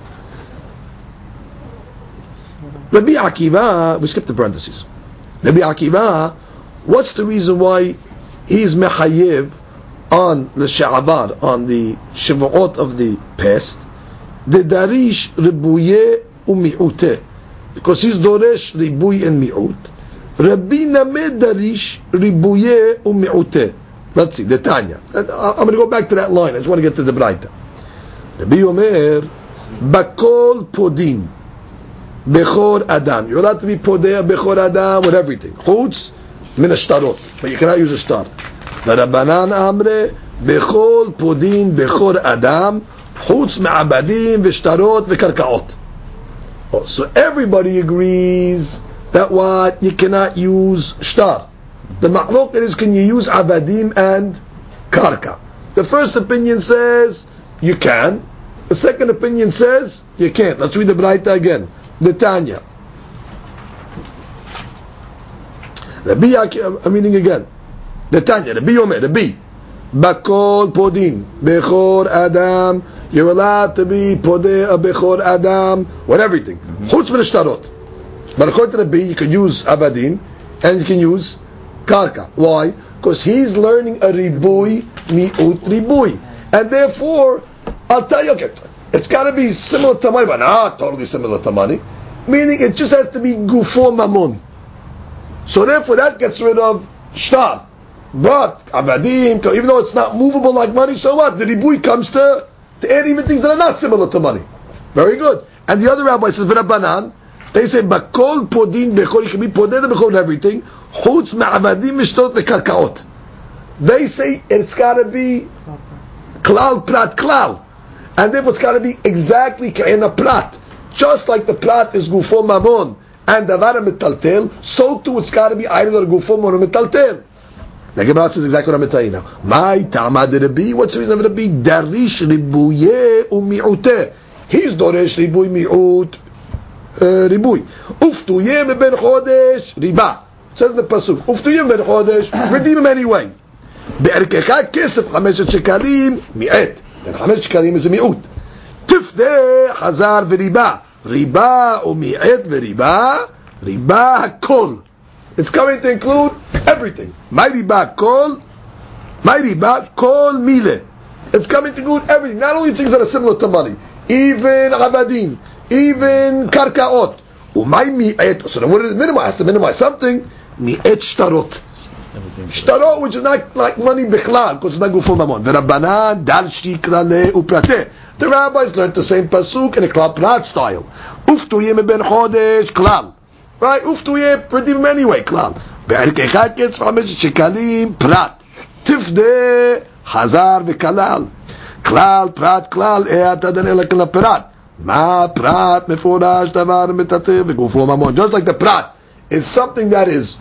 Rabbi Akiva, we skipped the parentheses. Rabbi Akiva, what's the reason why he's mechayev on the she'avar, on the shavuot of the past? The darish ribuye u'mi'ute, because he's doresh ribui and mi'ut. Rabbi Nameh darish ribuye u'mi'ute. Let's see, the Tanya. I'm going to go back to that line. I just want to get to the Braita. Rabbi Omer, bakol podin, bechor adam. You're allowed to be podeh, bechor adam, with everything. Chutz, min ashtarot. But you cannot use a star. The Rabbanan amre, bechol podin, bechor adam, chutz me'abadim, v'shtarot, v'karkaot. Oh, so everybody agrees that what? You cannot use shtar. The ma'loket is, can you use avadim and karka? The first opinion says you can. The second opinion says you can't. Let's read the Braita again. The Tanya. Rabbi, I'm reading again. The Tanya. Rabbi Omer. Rabbi. bakol podin, bechor adam. You're allowed to be podeh a bechor adam, what everything. Chutz v'nishtarot. But according to the B, you can use avadim and you can use karka. Why? Because he's learning a ribui mi'ut ribui, and therefore, I'll tell you, okay, it's got to be similar to money, but not totally similar to money. Meaning, it just has to be gufo mamon. So therefore, that gets rid of shtar. But avadim, even though it's not movable like money, so what? The ribui comes to to add even things that are not similar to money. Very good. And the other rabbi says, v'rabbanan, they say, bakol podin bechor, you can be podin bechor and everything, chutz ma'avadim mishtot v'karkaot. They say it's got to be klal prat klal. And therefore it's got to be exactly ka'ena prat. Just like the prat is gufo mamon and davar metaltel, so too it's got to be either gufo mamon or metaltel. The Gemara says exactly what I'm telling you now. My ta'amad Rabbi, what's the reason of Rabbi? Darish ribuye u'mi'uteh. He's doresh ribuy mi'ut ribuy. Uftuye ben chodesh riba. Says the pasuk. Uftuye ben chodesh, redeem him anyway. Be'erkecha kesef chameshet shekalim mi'et. Then chameshet shekalim is a mi'ut. Tifdeh hazar v'riba. Riba u'mi'et v'riba. Riba hakol. It's coming to include everything. My riba kol, my riba kol mile. It's coming to include everything. Not only things that are similar to money, even avadim, even karkaot. Umay mi'et. So then what is minimize? To minimize something. Mi'et shtarot. Shtarot, which is not like money bichlal, because it's not good for mammon. V'rabbanan dal shtikrale uprateh. The rabbis learned the same pasuk in a klal prat style. Uftuyim ben chodesh klal. Right, uftuye, redeem him anyway, klal. Be'erkechat gets chamesh shekalim prat. Tifde hazar v'kalal. Klal prat klal eat adan elakla prat. Ma prat meforash davar metatev v'gufo mamon. Just like the prat is something that is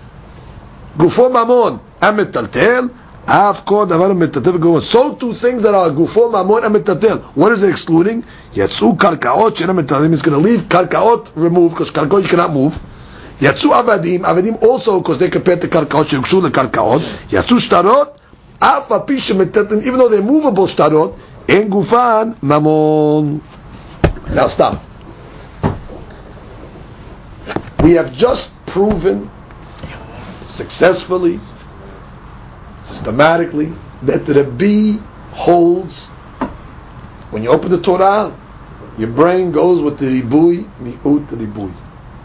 gufo mamon and metaltel. Af kol davar metatev v'gufo. So two things that are gufo mamon and metaltel. What is it excluding? Yatsu karkaot shena metatev is going to leave karkaot removed because karkaot you cannot move. Yatsu avadim, avadim also because they compared to karkaot, shekshul the karkaot. Yatsu shtarot, afa pisha metatin, even though they're movable shtarot, en gufan mamon. Now stop. We have just proven successfully, systematically, that the Rabbi holds. When you open the Torah, your brain goes with the ribui, mi'ut ribui.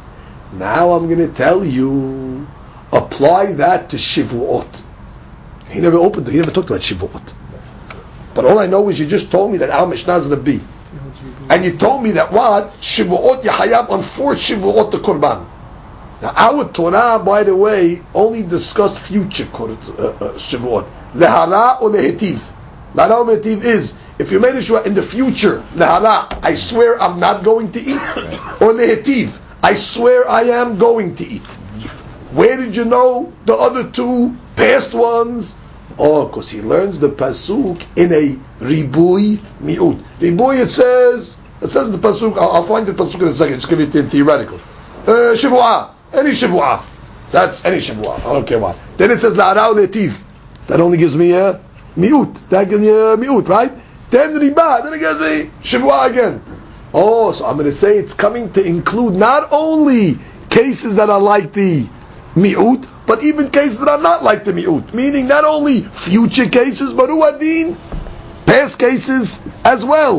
Now I'm going to tell you, apply that to Shivuot. He never opened it, he never talked about Shivuot. But all I know is you just told me that Al Mishnah is Rabbi. And you told me that what? Shivuot Yahayab on four Shivuot the Qurban. Now our Torah, by the way, only discussed future uh, uh, Shivuot. Lehara or Lehetiv. Lehara or Lehetiv is, if you made a Shivuot in the future, Lehara, I swear I'm not going to eat. Or Lehetiv, I swear I am going to eat. Where did you know the other two past ones? Oh, because he learns the pasuk in a ribui mi'ut. Ribui, it says, it says the pasuk, I'll, I'll find the pasuk in a second, just give it in theoretical. Uh, Shivu'ah, any Shivu'ah. That's any Shivu'ah, I don't care what. Then it says la'ara le'tiv. That only gives me a mi'ut. That gives me a mi'ut, right? Then riba, then it gives me Shivu'ah again. Oh, so I'm going to say it's coming to include not only cases that are like the mi'ut, but even cases that are not like the mi'ut. Meaning not only future cases, but uadin, past cases as well.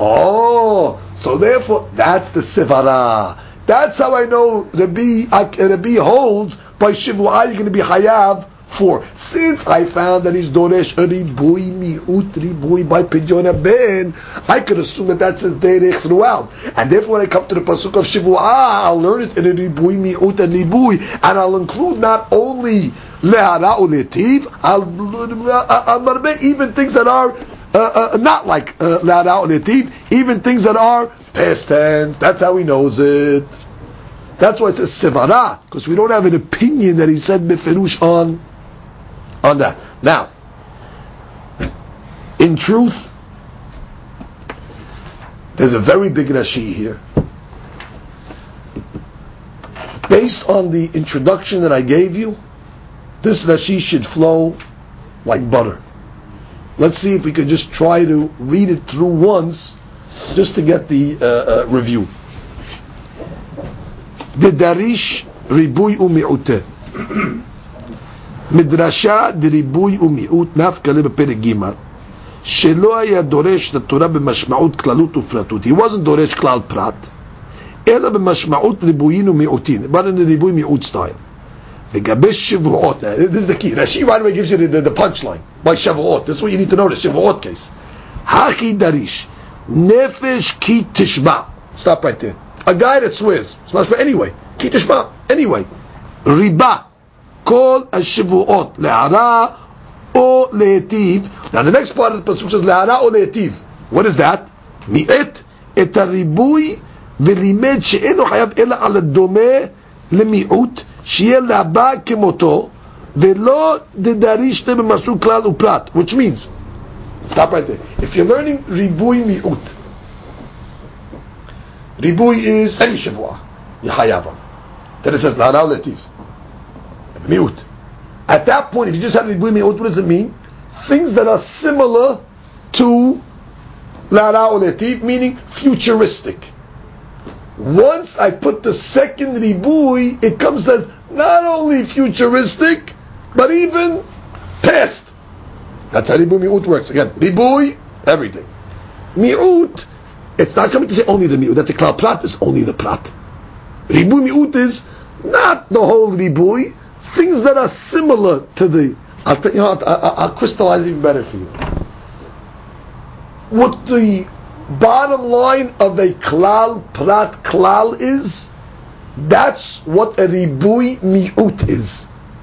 Oh, so therefore, that's the sivara. That's how I know Rabbi, Rabbi holds by Shivu'ah you're going to be hayav for. Since I found that he's doresh a ribui mi'ut ribui by pidyon ben, I could assume that that's his derech throughout. And therefore when I come to the pasuk of Shivu'ah, I'll learn it in a ribui mi'ut and ribui, and I'll include not only lehara or letiv, I'll, I'll even things that are uh, uh, not like uh, lehara or letiv, even things that are past tense. That's how he knows it. That's why it says sevara, because we don't have an opinion that he said beferush on on that. Now, in truth, there's a very big Rashi here. Based on the introduction that I gave you, this Rashi should flow like butter. Let's see if we could just try to read it through once, just to get the uh, uh, review. The Darish Ribui Umi'ute Midrasha de Ribui Umi'ut Nafka Leba Peregimal Shelo היה דורש לתורה במשמעות כללות ופרטות. He wasn't דורש כלל פרט, אלא במשמעות ריבויין ומיעוטין. But in the ריבוי מיעוט style. לגבי שבועות, this is the key. Rashi right away gives you the, the, the punchline. By שבועות, that's what you need to know, the שבועות case. הכי דריש, נפש כי תשבע. Stop right there. A guy that swears, swears for anyway. כי תשבע, anyway. ריבה, כל השבועות, להרע, או להיטיב. Now the next part of the pasuk says להרע או להיטיב. What is that? מיעט את הריבוי ולימד שאינו חייב אלא על הדומה למיעוט שיהיה להבא כמותו ולא דדריש במסלול כלל ופרט. Which means, stop right there. If you're learning ריבוי מיעוט, ריבוי is any שבועה, יחייבה. Then it says להרע או להיטיב. מיעוט. At that point, if you just have Ribui Mi'ut, what does it mean? Things that are similar to Lara or Letiv, meaning futuristic. Once I put the second Ribui, it comes as not only futuristic, but even past. That's how Ribui Mi'ut works. Again, Ribui, everything. Mi'ut, it's not coming to say only the Mi'ut. That's a Klal Prat, is only the Prat. Ribui Mi'ut is not the whole Ribui, things that are similar to the, I'll, t- you know, I'll, I'll crystallize even better for you. What the bottom line of a klal prat klal is, that's what a ribui mi'ut is.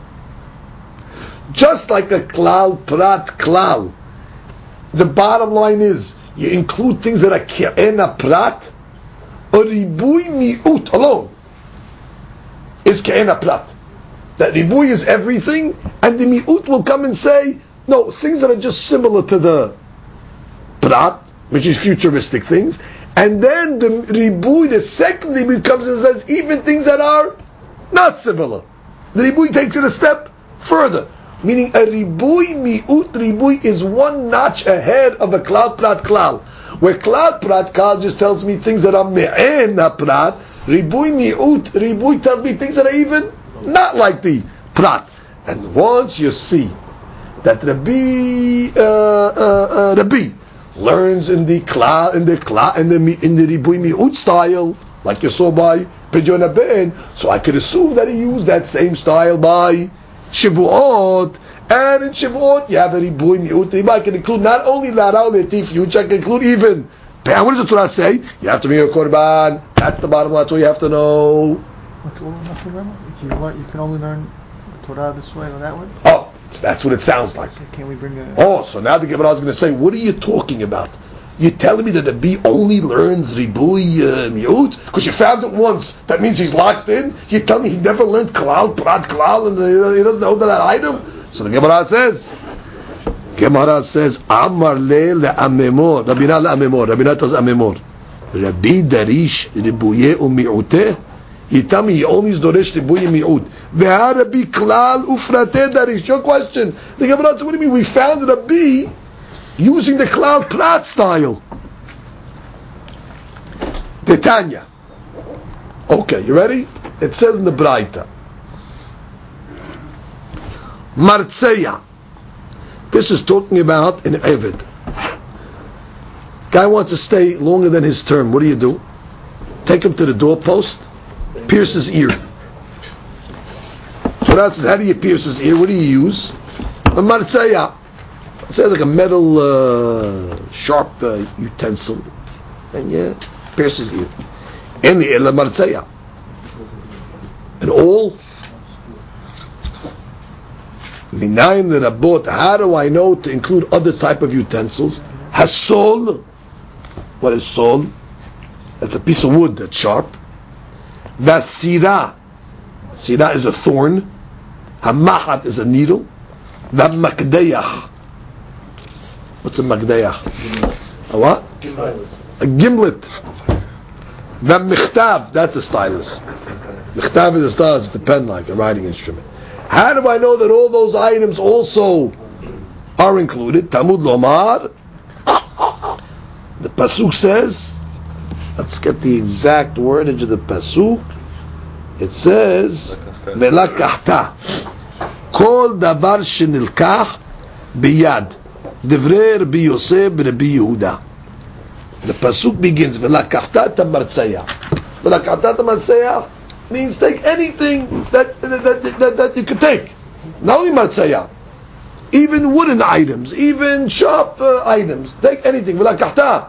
Just like a klal prat klal, the bottom line is you include things that are ke'ena prat, a ribui mi'ut alone is ke'ena prat. That ribui is everything, and the mi'ut will come and say, no, things that are just similar to the prat, which is futuristic things, and then the ribui, the second ribui comes and says, even things that are not similar. The ribui takes it a step further, meaning a ribui mi'ut ribui is one notch ahead of a klal prat klal, where klal prat klal just tells me things that are me'en prat, ribui mi'ut ribui tells me things that are even not like the prat. And once you see that Rabbi uh, uh, uh, Rabbi learns in the kla in the kla in the in the ribui mi'ut style, like you saw by Pidyon Ben, so I could assume that he used that same style by Shavuot. And in Shavuot you have a ribui mi'ut. I can include not only lara letif future, I can include even. What does the Torah say? You have to bring a korban. That's the bottom line. That's what you have to know. What, all or nothing, Rabbi? You, learn, you can only learn the Torah this way or that way? Oh, that's what it sounds like. So can we bring a... Oh, so now the Gemara is going to say, what are you talking about? You're telling me that the bee only learns Ribui uh, Mi'ut? Because you found it once. That means he's locked in? You tell me he never learned Klal, Prat, Klal, and uh, he doesn't know that item? So the Gemara says, Gemara says, Amar le le'amemor. Rabina le'amemor. Rabina tells amemor. Rabbi Darish Ribuye u'mi'uteh. You tell me he only is doresh ribuy mi'ut. Ve'arabi klal ufrateh darish. Your question. The Gemara says, what do you mean? We found Rabbi using the klal prat style. The Tanya. Okay, you ready? It says in the Braita. Martzeya. This is talking about an Eved. Guy wants to stay longer than his term. What do you do? Take him to the doorpost. Pierce his ear. So that's how do you pierce his ear? What do you use? A martzaya. It's like a metal, uh, sharp uh, utensil, and yeah, pierce his ear. And the ela martzaya. And all. Minayin the rabot. How do I know to include other type of utensils? Hasol. What is sol? That's a piece of wood that's sharp. Vasira. Sira is a thorn. Hamahat is a needle. Vamakdeyah. What's a makdeyah? A what? A gimlet. Vamichtav. That's a stylus. Michtav is a stylus. It's a pen, like a writing instrument. How do I know that all those items also are included. Talmud Lomar. The pasuk says, let's get the exact wordage of the pasuk. It says, "Velakachta kol davar shenilkach biyad divrei Rabbi Yosef b'Rabbi Yehuda." The pasuk begins, "Velakachta tamartzaya." Velakachta tamartzaya means take anything that that, that, that, that you could take. Not only martzaya, even wooden items, even sharp uh, items. Take anything. Velakachta.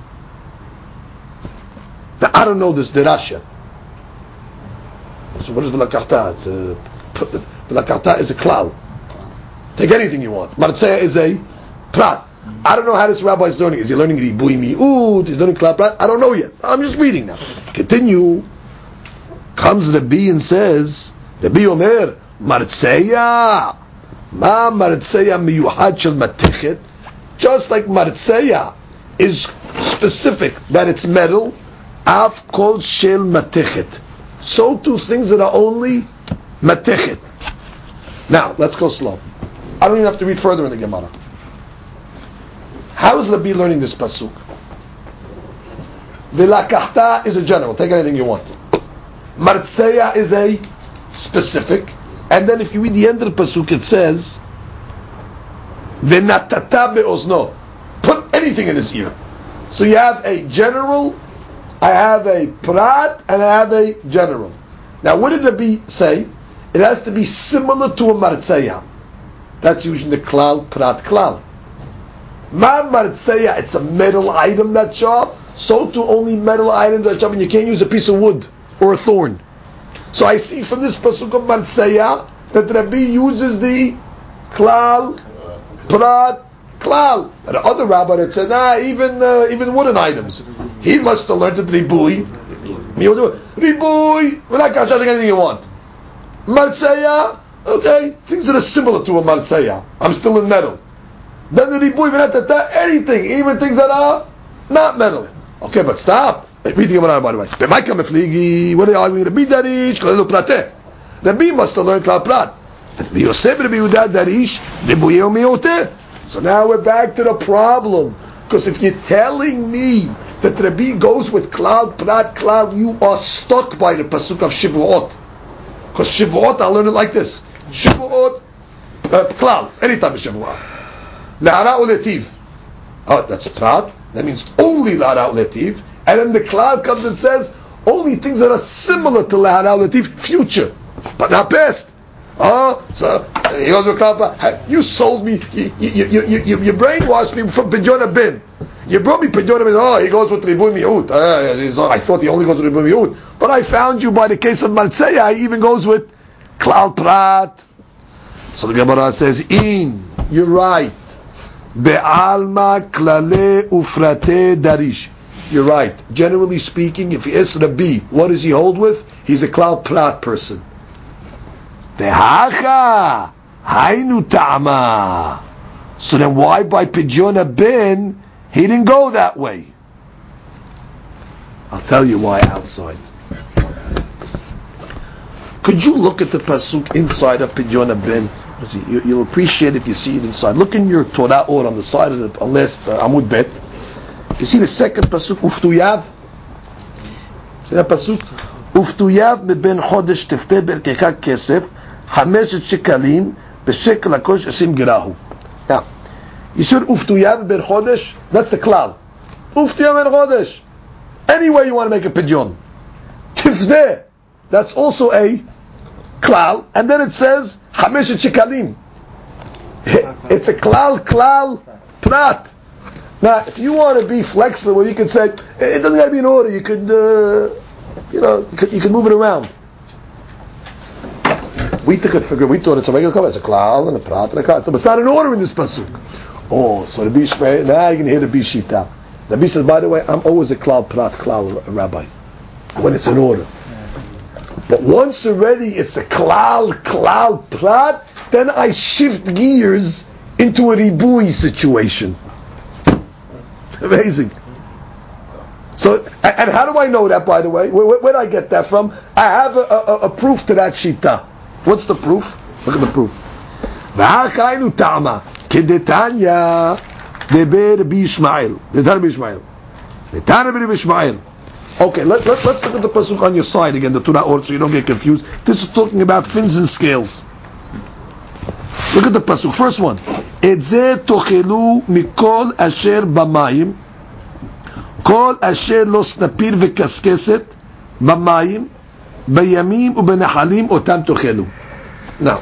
I don't know this derasha. So what is velakachta? It's a velakachta is a klal. Take anything you want. Martzaya is a prat. I don't know how this rabbi is learning. Is he learning ribui mi'ud? Is he learning klal prat? I don't know yet. I'm just reading now. Continue. Comes Rabbi and says, Rabbi Omer, martzaya. Ma martzaya miyuhad shel matichet. Just like martzaya is specific that it's metal, af kol shel matichet. So too things that are only matichet. Now, let's go slow. I don't even have to read further in the Gemara. How is Rabbi learning this pasuk? Vilakachta is a general. Take anything you want. Martzeya is a specific. And then if you read the end of the pasuk, it says, Venatata be'ozno. Put anything in his ear. So you have a general, I have a prat, and I have a general. Now what did Rabbi say? It has to be similar to a martzeya. That's usually the klal, prat, klal. Ma martzeya, it's a metal item that's sharp. So too only metal items that sharp, and you can't use a piece of wood or a thorn. So I see from this pasuk of martzeya that Rabbi uses the klal, prat, klal. And the other rabbi that said, nah, even uh, even wooden items. He must have learned it ribui. Ribui, we're not going to anything you want. Martzeya, okay, things that are similar to a martzeya. I'm still in metal. Then the ribui, anything, even things that are not metal. Okay, but stop. Read the Gemara, by the way. What are they arguing? Rabbi Darish, Kalelu Prate. Rabbi must have learned Klal Prat. Rabbi Yosef, Rabbi Yehuda, Darish, Ribui Omeoteh. So now we're back to the problem. Because if you're telling me that Rabbi goes with Klal Prat, Klal, you are stuck by the pasuk of Shavuot. Because Shavuot, I'll learn it like this. Shavuot, uh, Klal, any type of Shavuot. La'ara uletiv. Oh, that's Prat. That means only La'ara uletiv. And then the Klal comes and says, only things that are similar to La'ara uletiv, future, but not past. Oh, so he goes with Klal Prat. You sold me, you, you, you, you, you, you brainwashed me from Pidyon bin. You brought me Pidyon bin. Oh, he goes with Ribui Mi'ut. Uh, I thought he only goes with Ribui Mi'ut. But I found you by the case of Martzeya, he even goes with Klal Prat. So the Gemara says, In, you're right. Be'alma klale ufrate darish. You're right. Generally speaking, if he asks Rabbi, what does he hold with? He's a Klal Prat person. Be'hacha hainu ta'ama. So then why by Pidyon bin he didn't go that way? I'll tell you why outside. Could you look at the pasuk inside of Pidyon bin? You, you'll appreciate if you see it inside. Look in your Torah or on the side of the last uh, Amud Bet. You see the second pasuk, Uftuyav? See that pasuk? Uftuyav meben chodesh tefteh berkecha kesef hameshet shekalim beshekel hakosh asim girahu. Now, you said Uftuyav ben chodesh, that's the klal. Uftuyav ben chodesh. Anyway you want to make a pidyon. Tifdeh, that's also a klal, and then it says hameshet shekalim. It's a klal, klal, prat. Now, if you want to be flexible, you could say it doesn't have to be in order. You could, uh, you know, you could, you could move it around. We took it for we thought it's a regular color. It's a klal and a prat and a klal. So it's not in order in this pasuk. Oh, so the bishmei. Now you can hear the bishita. The bish says, by the way, I'm always a klal prat klal rabbi when it's in order. But once already it's a klal klal prat, then I shift gears into a ribui situation. Amazing. So, and how do I know that, by the way? Where, where, where did I get that from? I have a, a, a proof to that shita. What's the proof? Look at the proof. Kedetanya Deber Bishmael. Detar Bishmael. Detar Bishmael. Okay, let, let, let's look at the pasuk on your side again, the Torah order, so you don't get confused. This is talking about fins and scales. Look at the pasuk. First one. Etze tochelu mikol asher bamayim, kol asher lo snapir vekaskeset bamayim, bayamim ubenahalim otam tochelu. Now,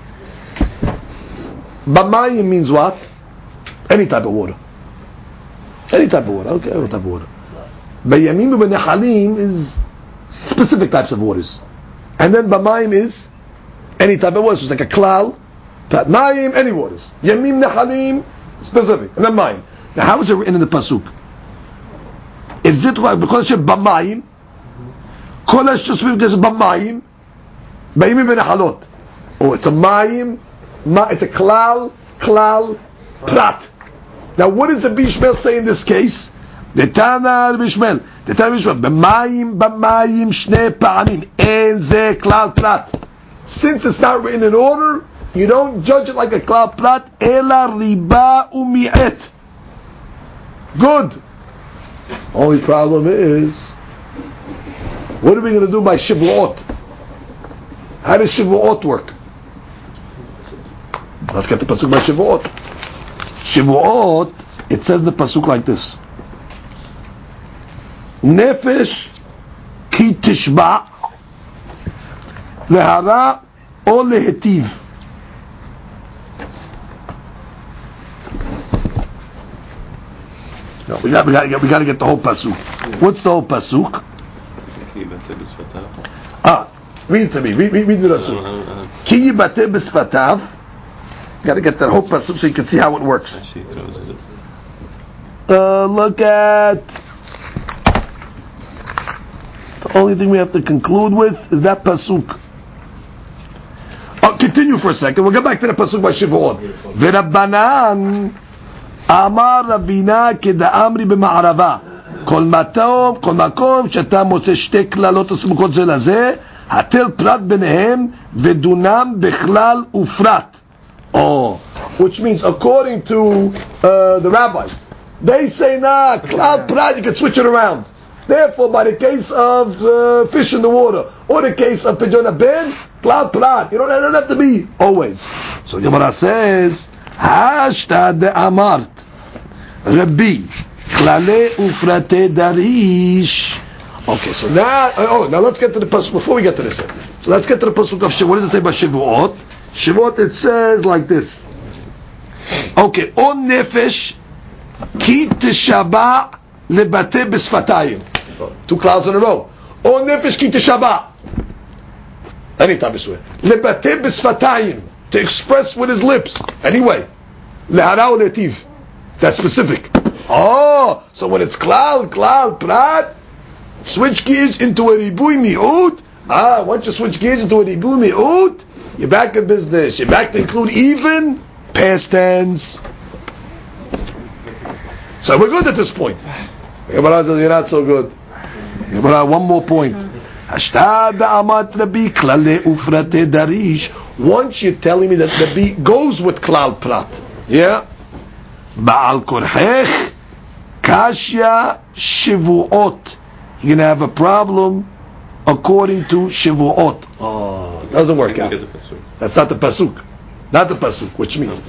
bamayim means what? Any type of water. Any type of water. Okay, any type of water. Bayamim ubenahalim is specific types of waters, and then bamayim is any type of water. So it's like a klal. Mayim, any waters. Yamim Nahalim, specific. And then Mayim. Now, how is it written in the pasuk? It's it because it's Bamayim. Kol just because it's Bamayim. Bayim ben Halot. Oh, it's a Mayim. It's a Klal, Klal, Prat. Now, what does the Bishmel say in this case? The Tana Bishmel. The Tana Bishmel. Bamayim, Bamayim, Shne Pa'amim. En ze Klal Prat. Since it's not written in order, you don't judge it like a klal prat. Ela riba umi'et. Good. Only problem is, what are we going to do by Shavuot? How does Shavuot work? Let's get the pasuk by Shavuot. Shavuot, it says the pasuk like this: Nefesh ki tishba lehara o lehetiv. No, we got, we got, we got to get the whole pasuk. What's the whole pasuk? Ah, read it to me. Read, read, read the pasuk. Ki yibate b'sfatav. Got to get that whole pasuk so you can see how it works. Uh, look at the only thing we have to conclude with is that pasuk. Oh, continue for a second. We'll get back to the pasuk by Shavuot. V'Rabbanan. אמר רבינה כדאמרי במערבה כל מקום, כל מקום שאתה מוצא שתי כללות הסמוכות זה לזה התל פרט ביניהם ודונם בכלל ופרט. Oh, which means according to uh, the rabbis, they say nah, klal prat, you can switch it around. Therefore, by the case of uh, fish in the water or the case of pidyon ben, klal prat, you don't, it doesn't have to be always. So Gemara says hashta de amart Rabbi klale ufrate darish. Okay, so now, oh, now let's get to the pasuk. Before we get to this, so let's get to the pasuk of Shavuot. What does it say about Shavuot? Shavuot, it says like this. Okay, on nefesh ki teshaba lebate b'sfatayim. Two clouds in a row. On nefesh ki teshaba. Anytime this way. Lebate b'sfatayim, to express with his lips. Anyway, lehara u letiv. That's specific. Oh, so when it's klal, klal, prat, switch gears into a ribui mi'ut. Ah, once you switch gears into a ribui mi'ut, you're back in business. You're back to include even past tense. So we're good at this point. Gemara says you're not so good. Gemara, one more point. Once you're telling me that the B goes with klal prat, yeah. Ba'al korhech kashya shivuot. You're gonna have a problem according to shivuot. Oh, doesn't work out. That's not the pasuk. Not the pasuk, which means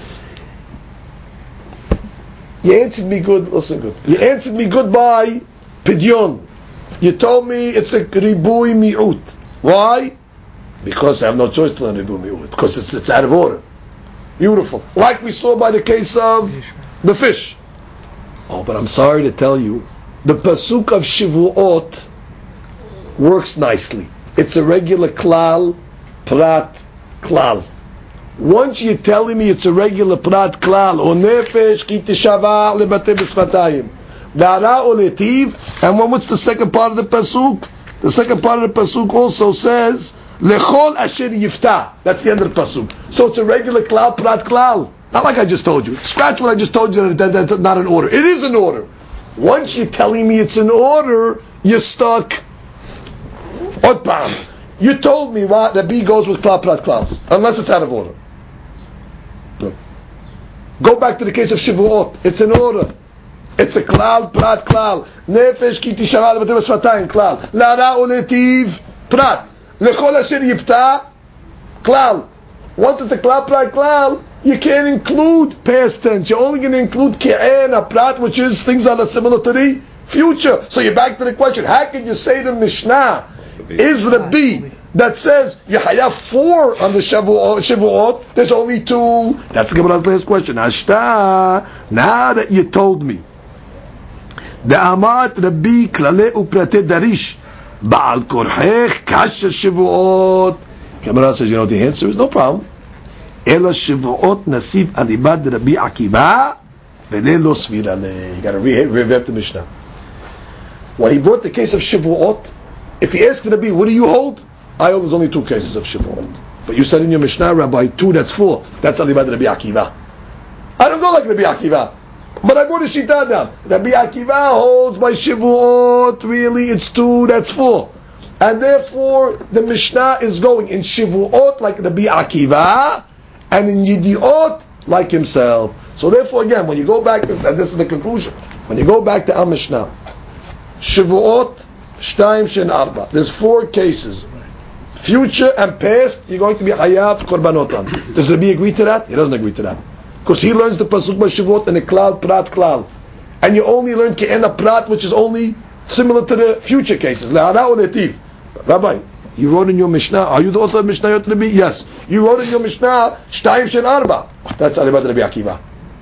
you answered me good. Listen good. You answered me good by pidyon. You told me it's a ribui mi'ut. Why? Because I have no choice to learn ribui mi'ut. Because it's it's out of order. Beautiful. Like we saw by the case of the fish. Oh, but I'm sorry to tell you, the pasuk of Shavuot works nicely. It's a regular klal, prat, klal. Once you're telling me it's a regular prat, klal, o nefesh ki teshava lebate b'sfatayim, dara o letiv, and when what's the second part of the pasuk? The second part of the pasuk also says lechol asher yifta. That's the end of the pasuk. So it's a regular klal, prat, klal. Not like I just told you. Scratch what I just told you that that's not in order. It is in order. Once you're telling me it's in order, you're stuck. Otpam. You told me what the B goes with klal prat klals, unless it's out of order. Good. Go back to the case of Shavuot. It's an order. It's a klal, prat, klal. Nefesh ki tishara levatev sfatayim, klal. Lara uletiv, prat. Lechol asher yifta, klal. Once it's a klal, prat, klal, you can't include past tense. You're only going to include ke'en, a prat, which is things that are similar to the future. So you're back to the question, how can you say the Mishnah is Rabbi that says you have four on the Shavuot, Shavuot, there's only two? That's the Gemara's last question. Ashta, now that you told me, the Amat Rabbi Klale Uprate Darish Baal Korhech Kasha Shavuot. Gemara says, you know what the answer is? No problem. Ela Shavuot Nasiv Alibad Rabbi Akiva Vele Lo Svira Le. You got to revamp the Mishnah. When he brought the case of Shavuot, if he asked Rabbi, what do you hold? I hold there's only two cases of Shavuot. But you said in your Mishnah, Rabbi, two, that's four. That's Alibad Rabbi Akiva. I don't go like Rabbi Akiva. But I brought a Shita down. Rabbi Akiva holds by Shavuot, really it's two, that's four. And therefore, the Mishnah is going in Shavuot like Rabbi Akiva, and in Yidiot like himself. So therefore, again, when you go back, and this is the conclusion, when you go back to our Mishnah, Shavuot, Shtaim Shen Arba. There's four cases. Future and past, you're going to be Hayab Korbanotan. Does Rabbi agree to that? He doesn't agree to that. Because he learns the Pasuk by Shavuot in a Klal, Prat, Klal. And you only learn Ke'ena Prat, which is only similar to the future cases. Rabbi, you wrote in your Mishnah, are you the author of Mishnah Yot Rabbi? Yes. You wrote in your Mishnah, Shtaim Shen Arba. That's Alibad Rabbi Akiva.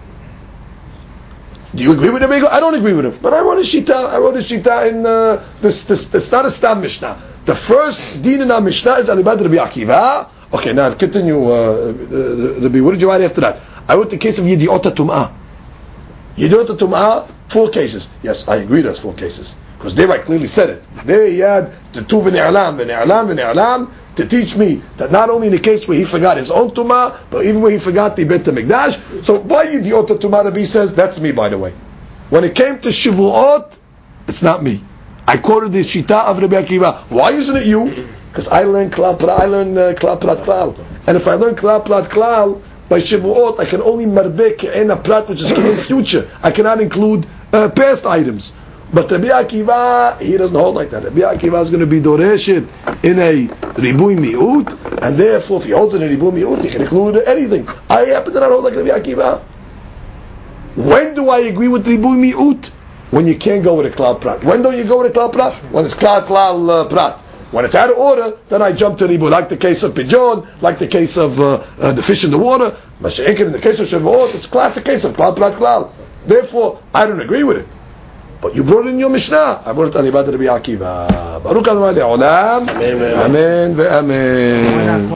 Do you agree with him? I don't agree with him. But I wrote a Shita. I wrote a Shita in uh, this, this. It's not a Stam Mishnah. The first din in our Mishnah is Alibad Rabbi Akiva. Okay, now continue. Uh, uh, Rabbi, what did you write after that? I wrote the case of Yidiota Tum'ah. Yidiota Tum'ah, four cases. Yes, I agree. That's four cases because there I clearly said it. There he had the two v'ne'alam, v'ne'alam, v'ne'alam to teach me that not only in the case where he forgot his own Tum'ah, but even where he forgot the Bet HaMikdash. So why Yidiota Tum'ah, Rabbi says, that's me, by the way. When it came to Shavuot, it's not me. I quoted the Shita of Rabbi Akiva. Why isn't it you? Because I learned Klal Prat, I learned uh, Klal Prat Klal. And if I learn Klal Prat Klal by Shavuot, I can only marbek in a prat which is in future. I cannot include uh, past items. But Rabbi Akiva, he doesn't hold like that. Rabbi Akiva is going to be Doreshet in a Ribui Mi'ut, and therefore if he holds in a Ribui Mi'ut, he can include anything. I happen to not hold like Rabbi Akiva. When do I agree with Ribui Mi'ut? When you can't go with a Klal Prat. When don't you go with a Klal Prat? When it's Klal Klal uh, Prat. When it's out of order, then I jump to Ribu, like the case of Pijon, like the case of uh, uh, the fish in the water. In the case of Shavuot, it's a classic case of Klal Prat Klal. Therefore, I don't agree with it. But you brought it in your Mishnah. I brought it Alibad Rabbi Akiva. Baruch Adonai Le'olam. Amen. Amen. Amen.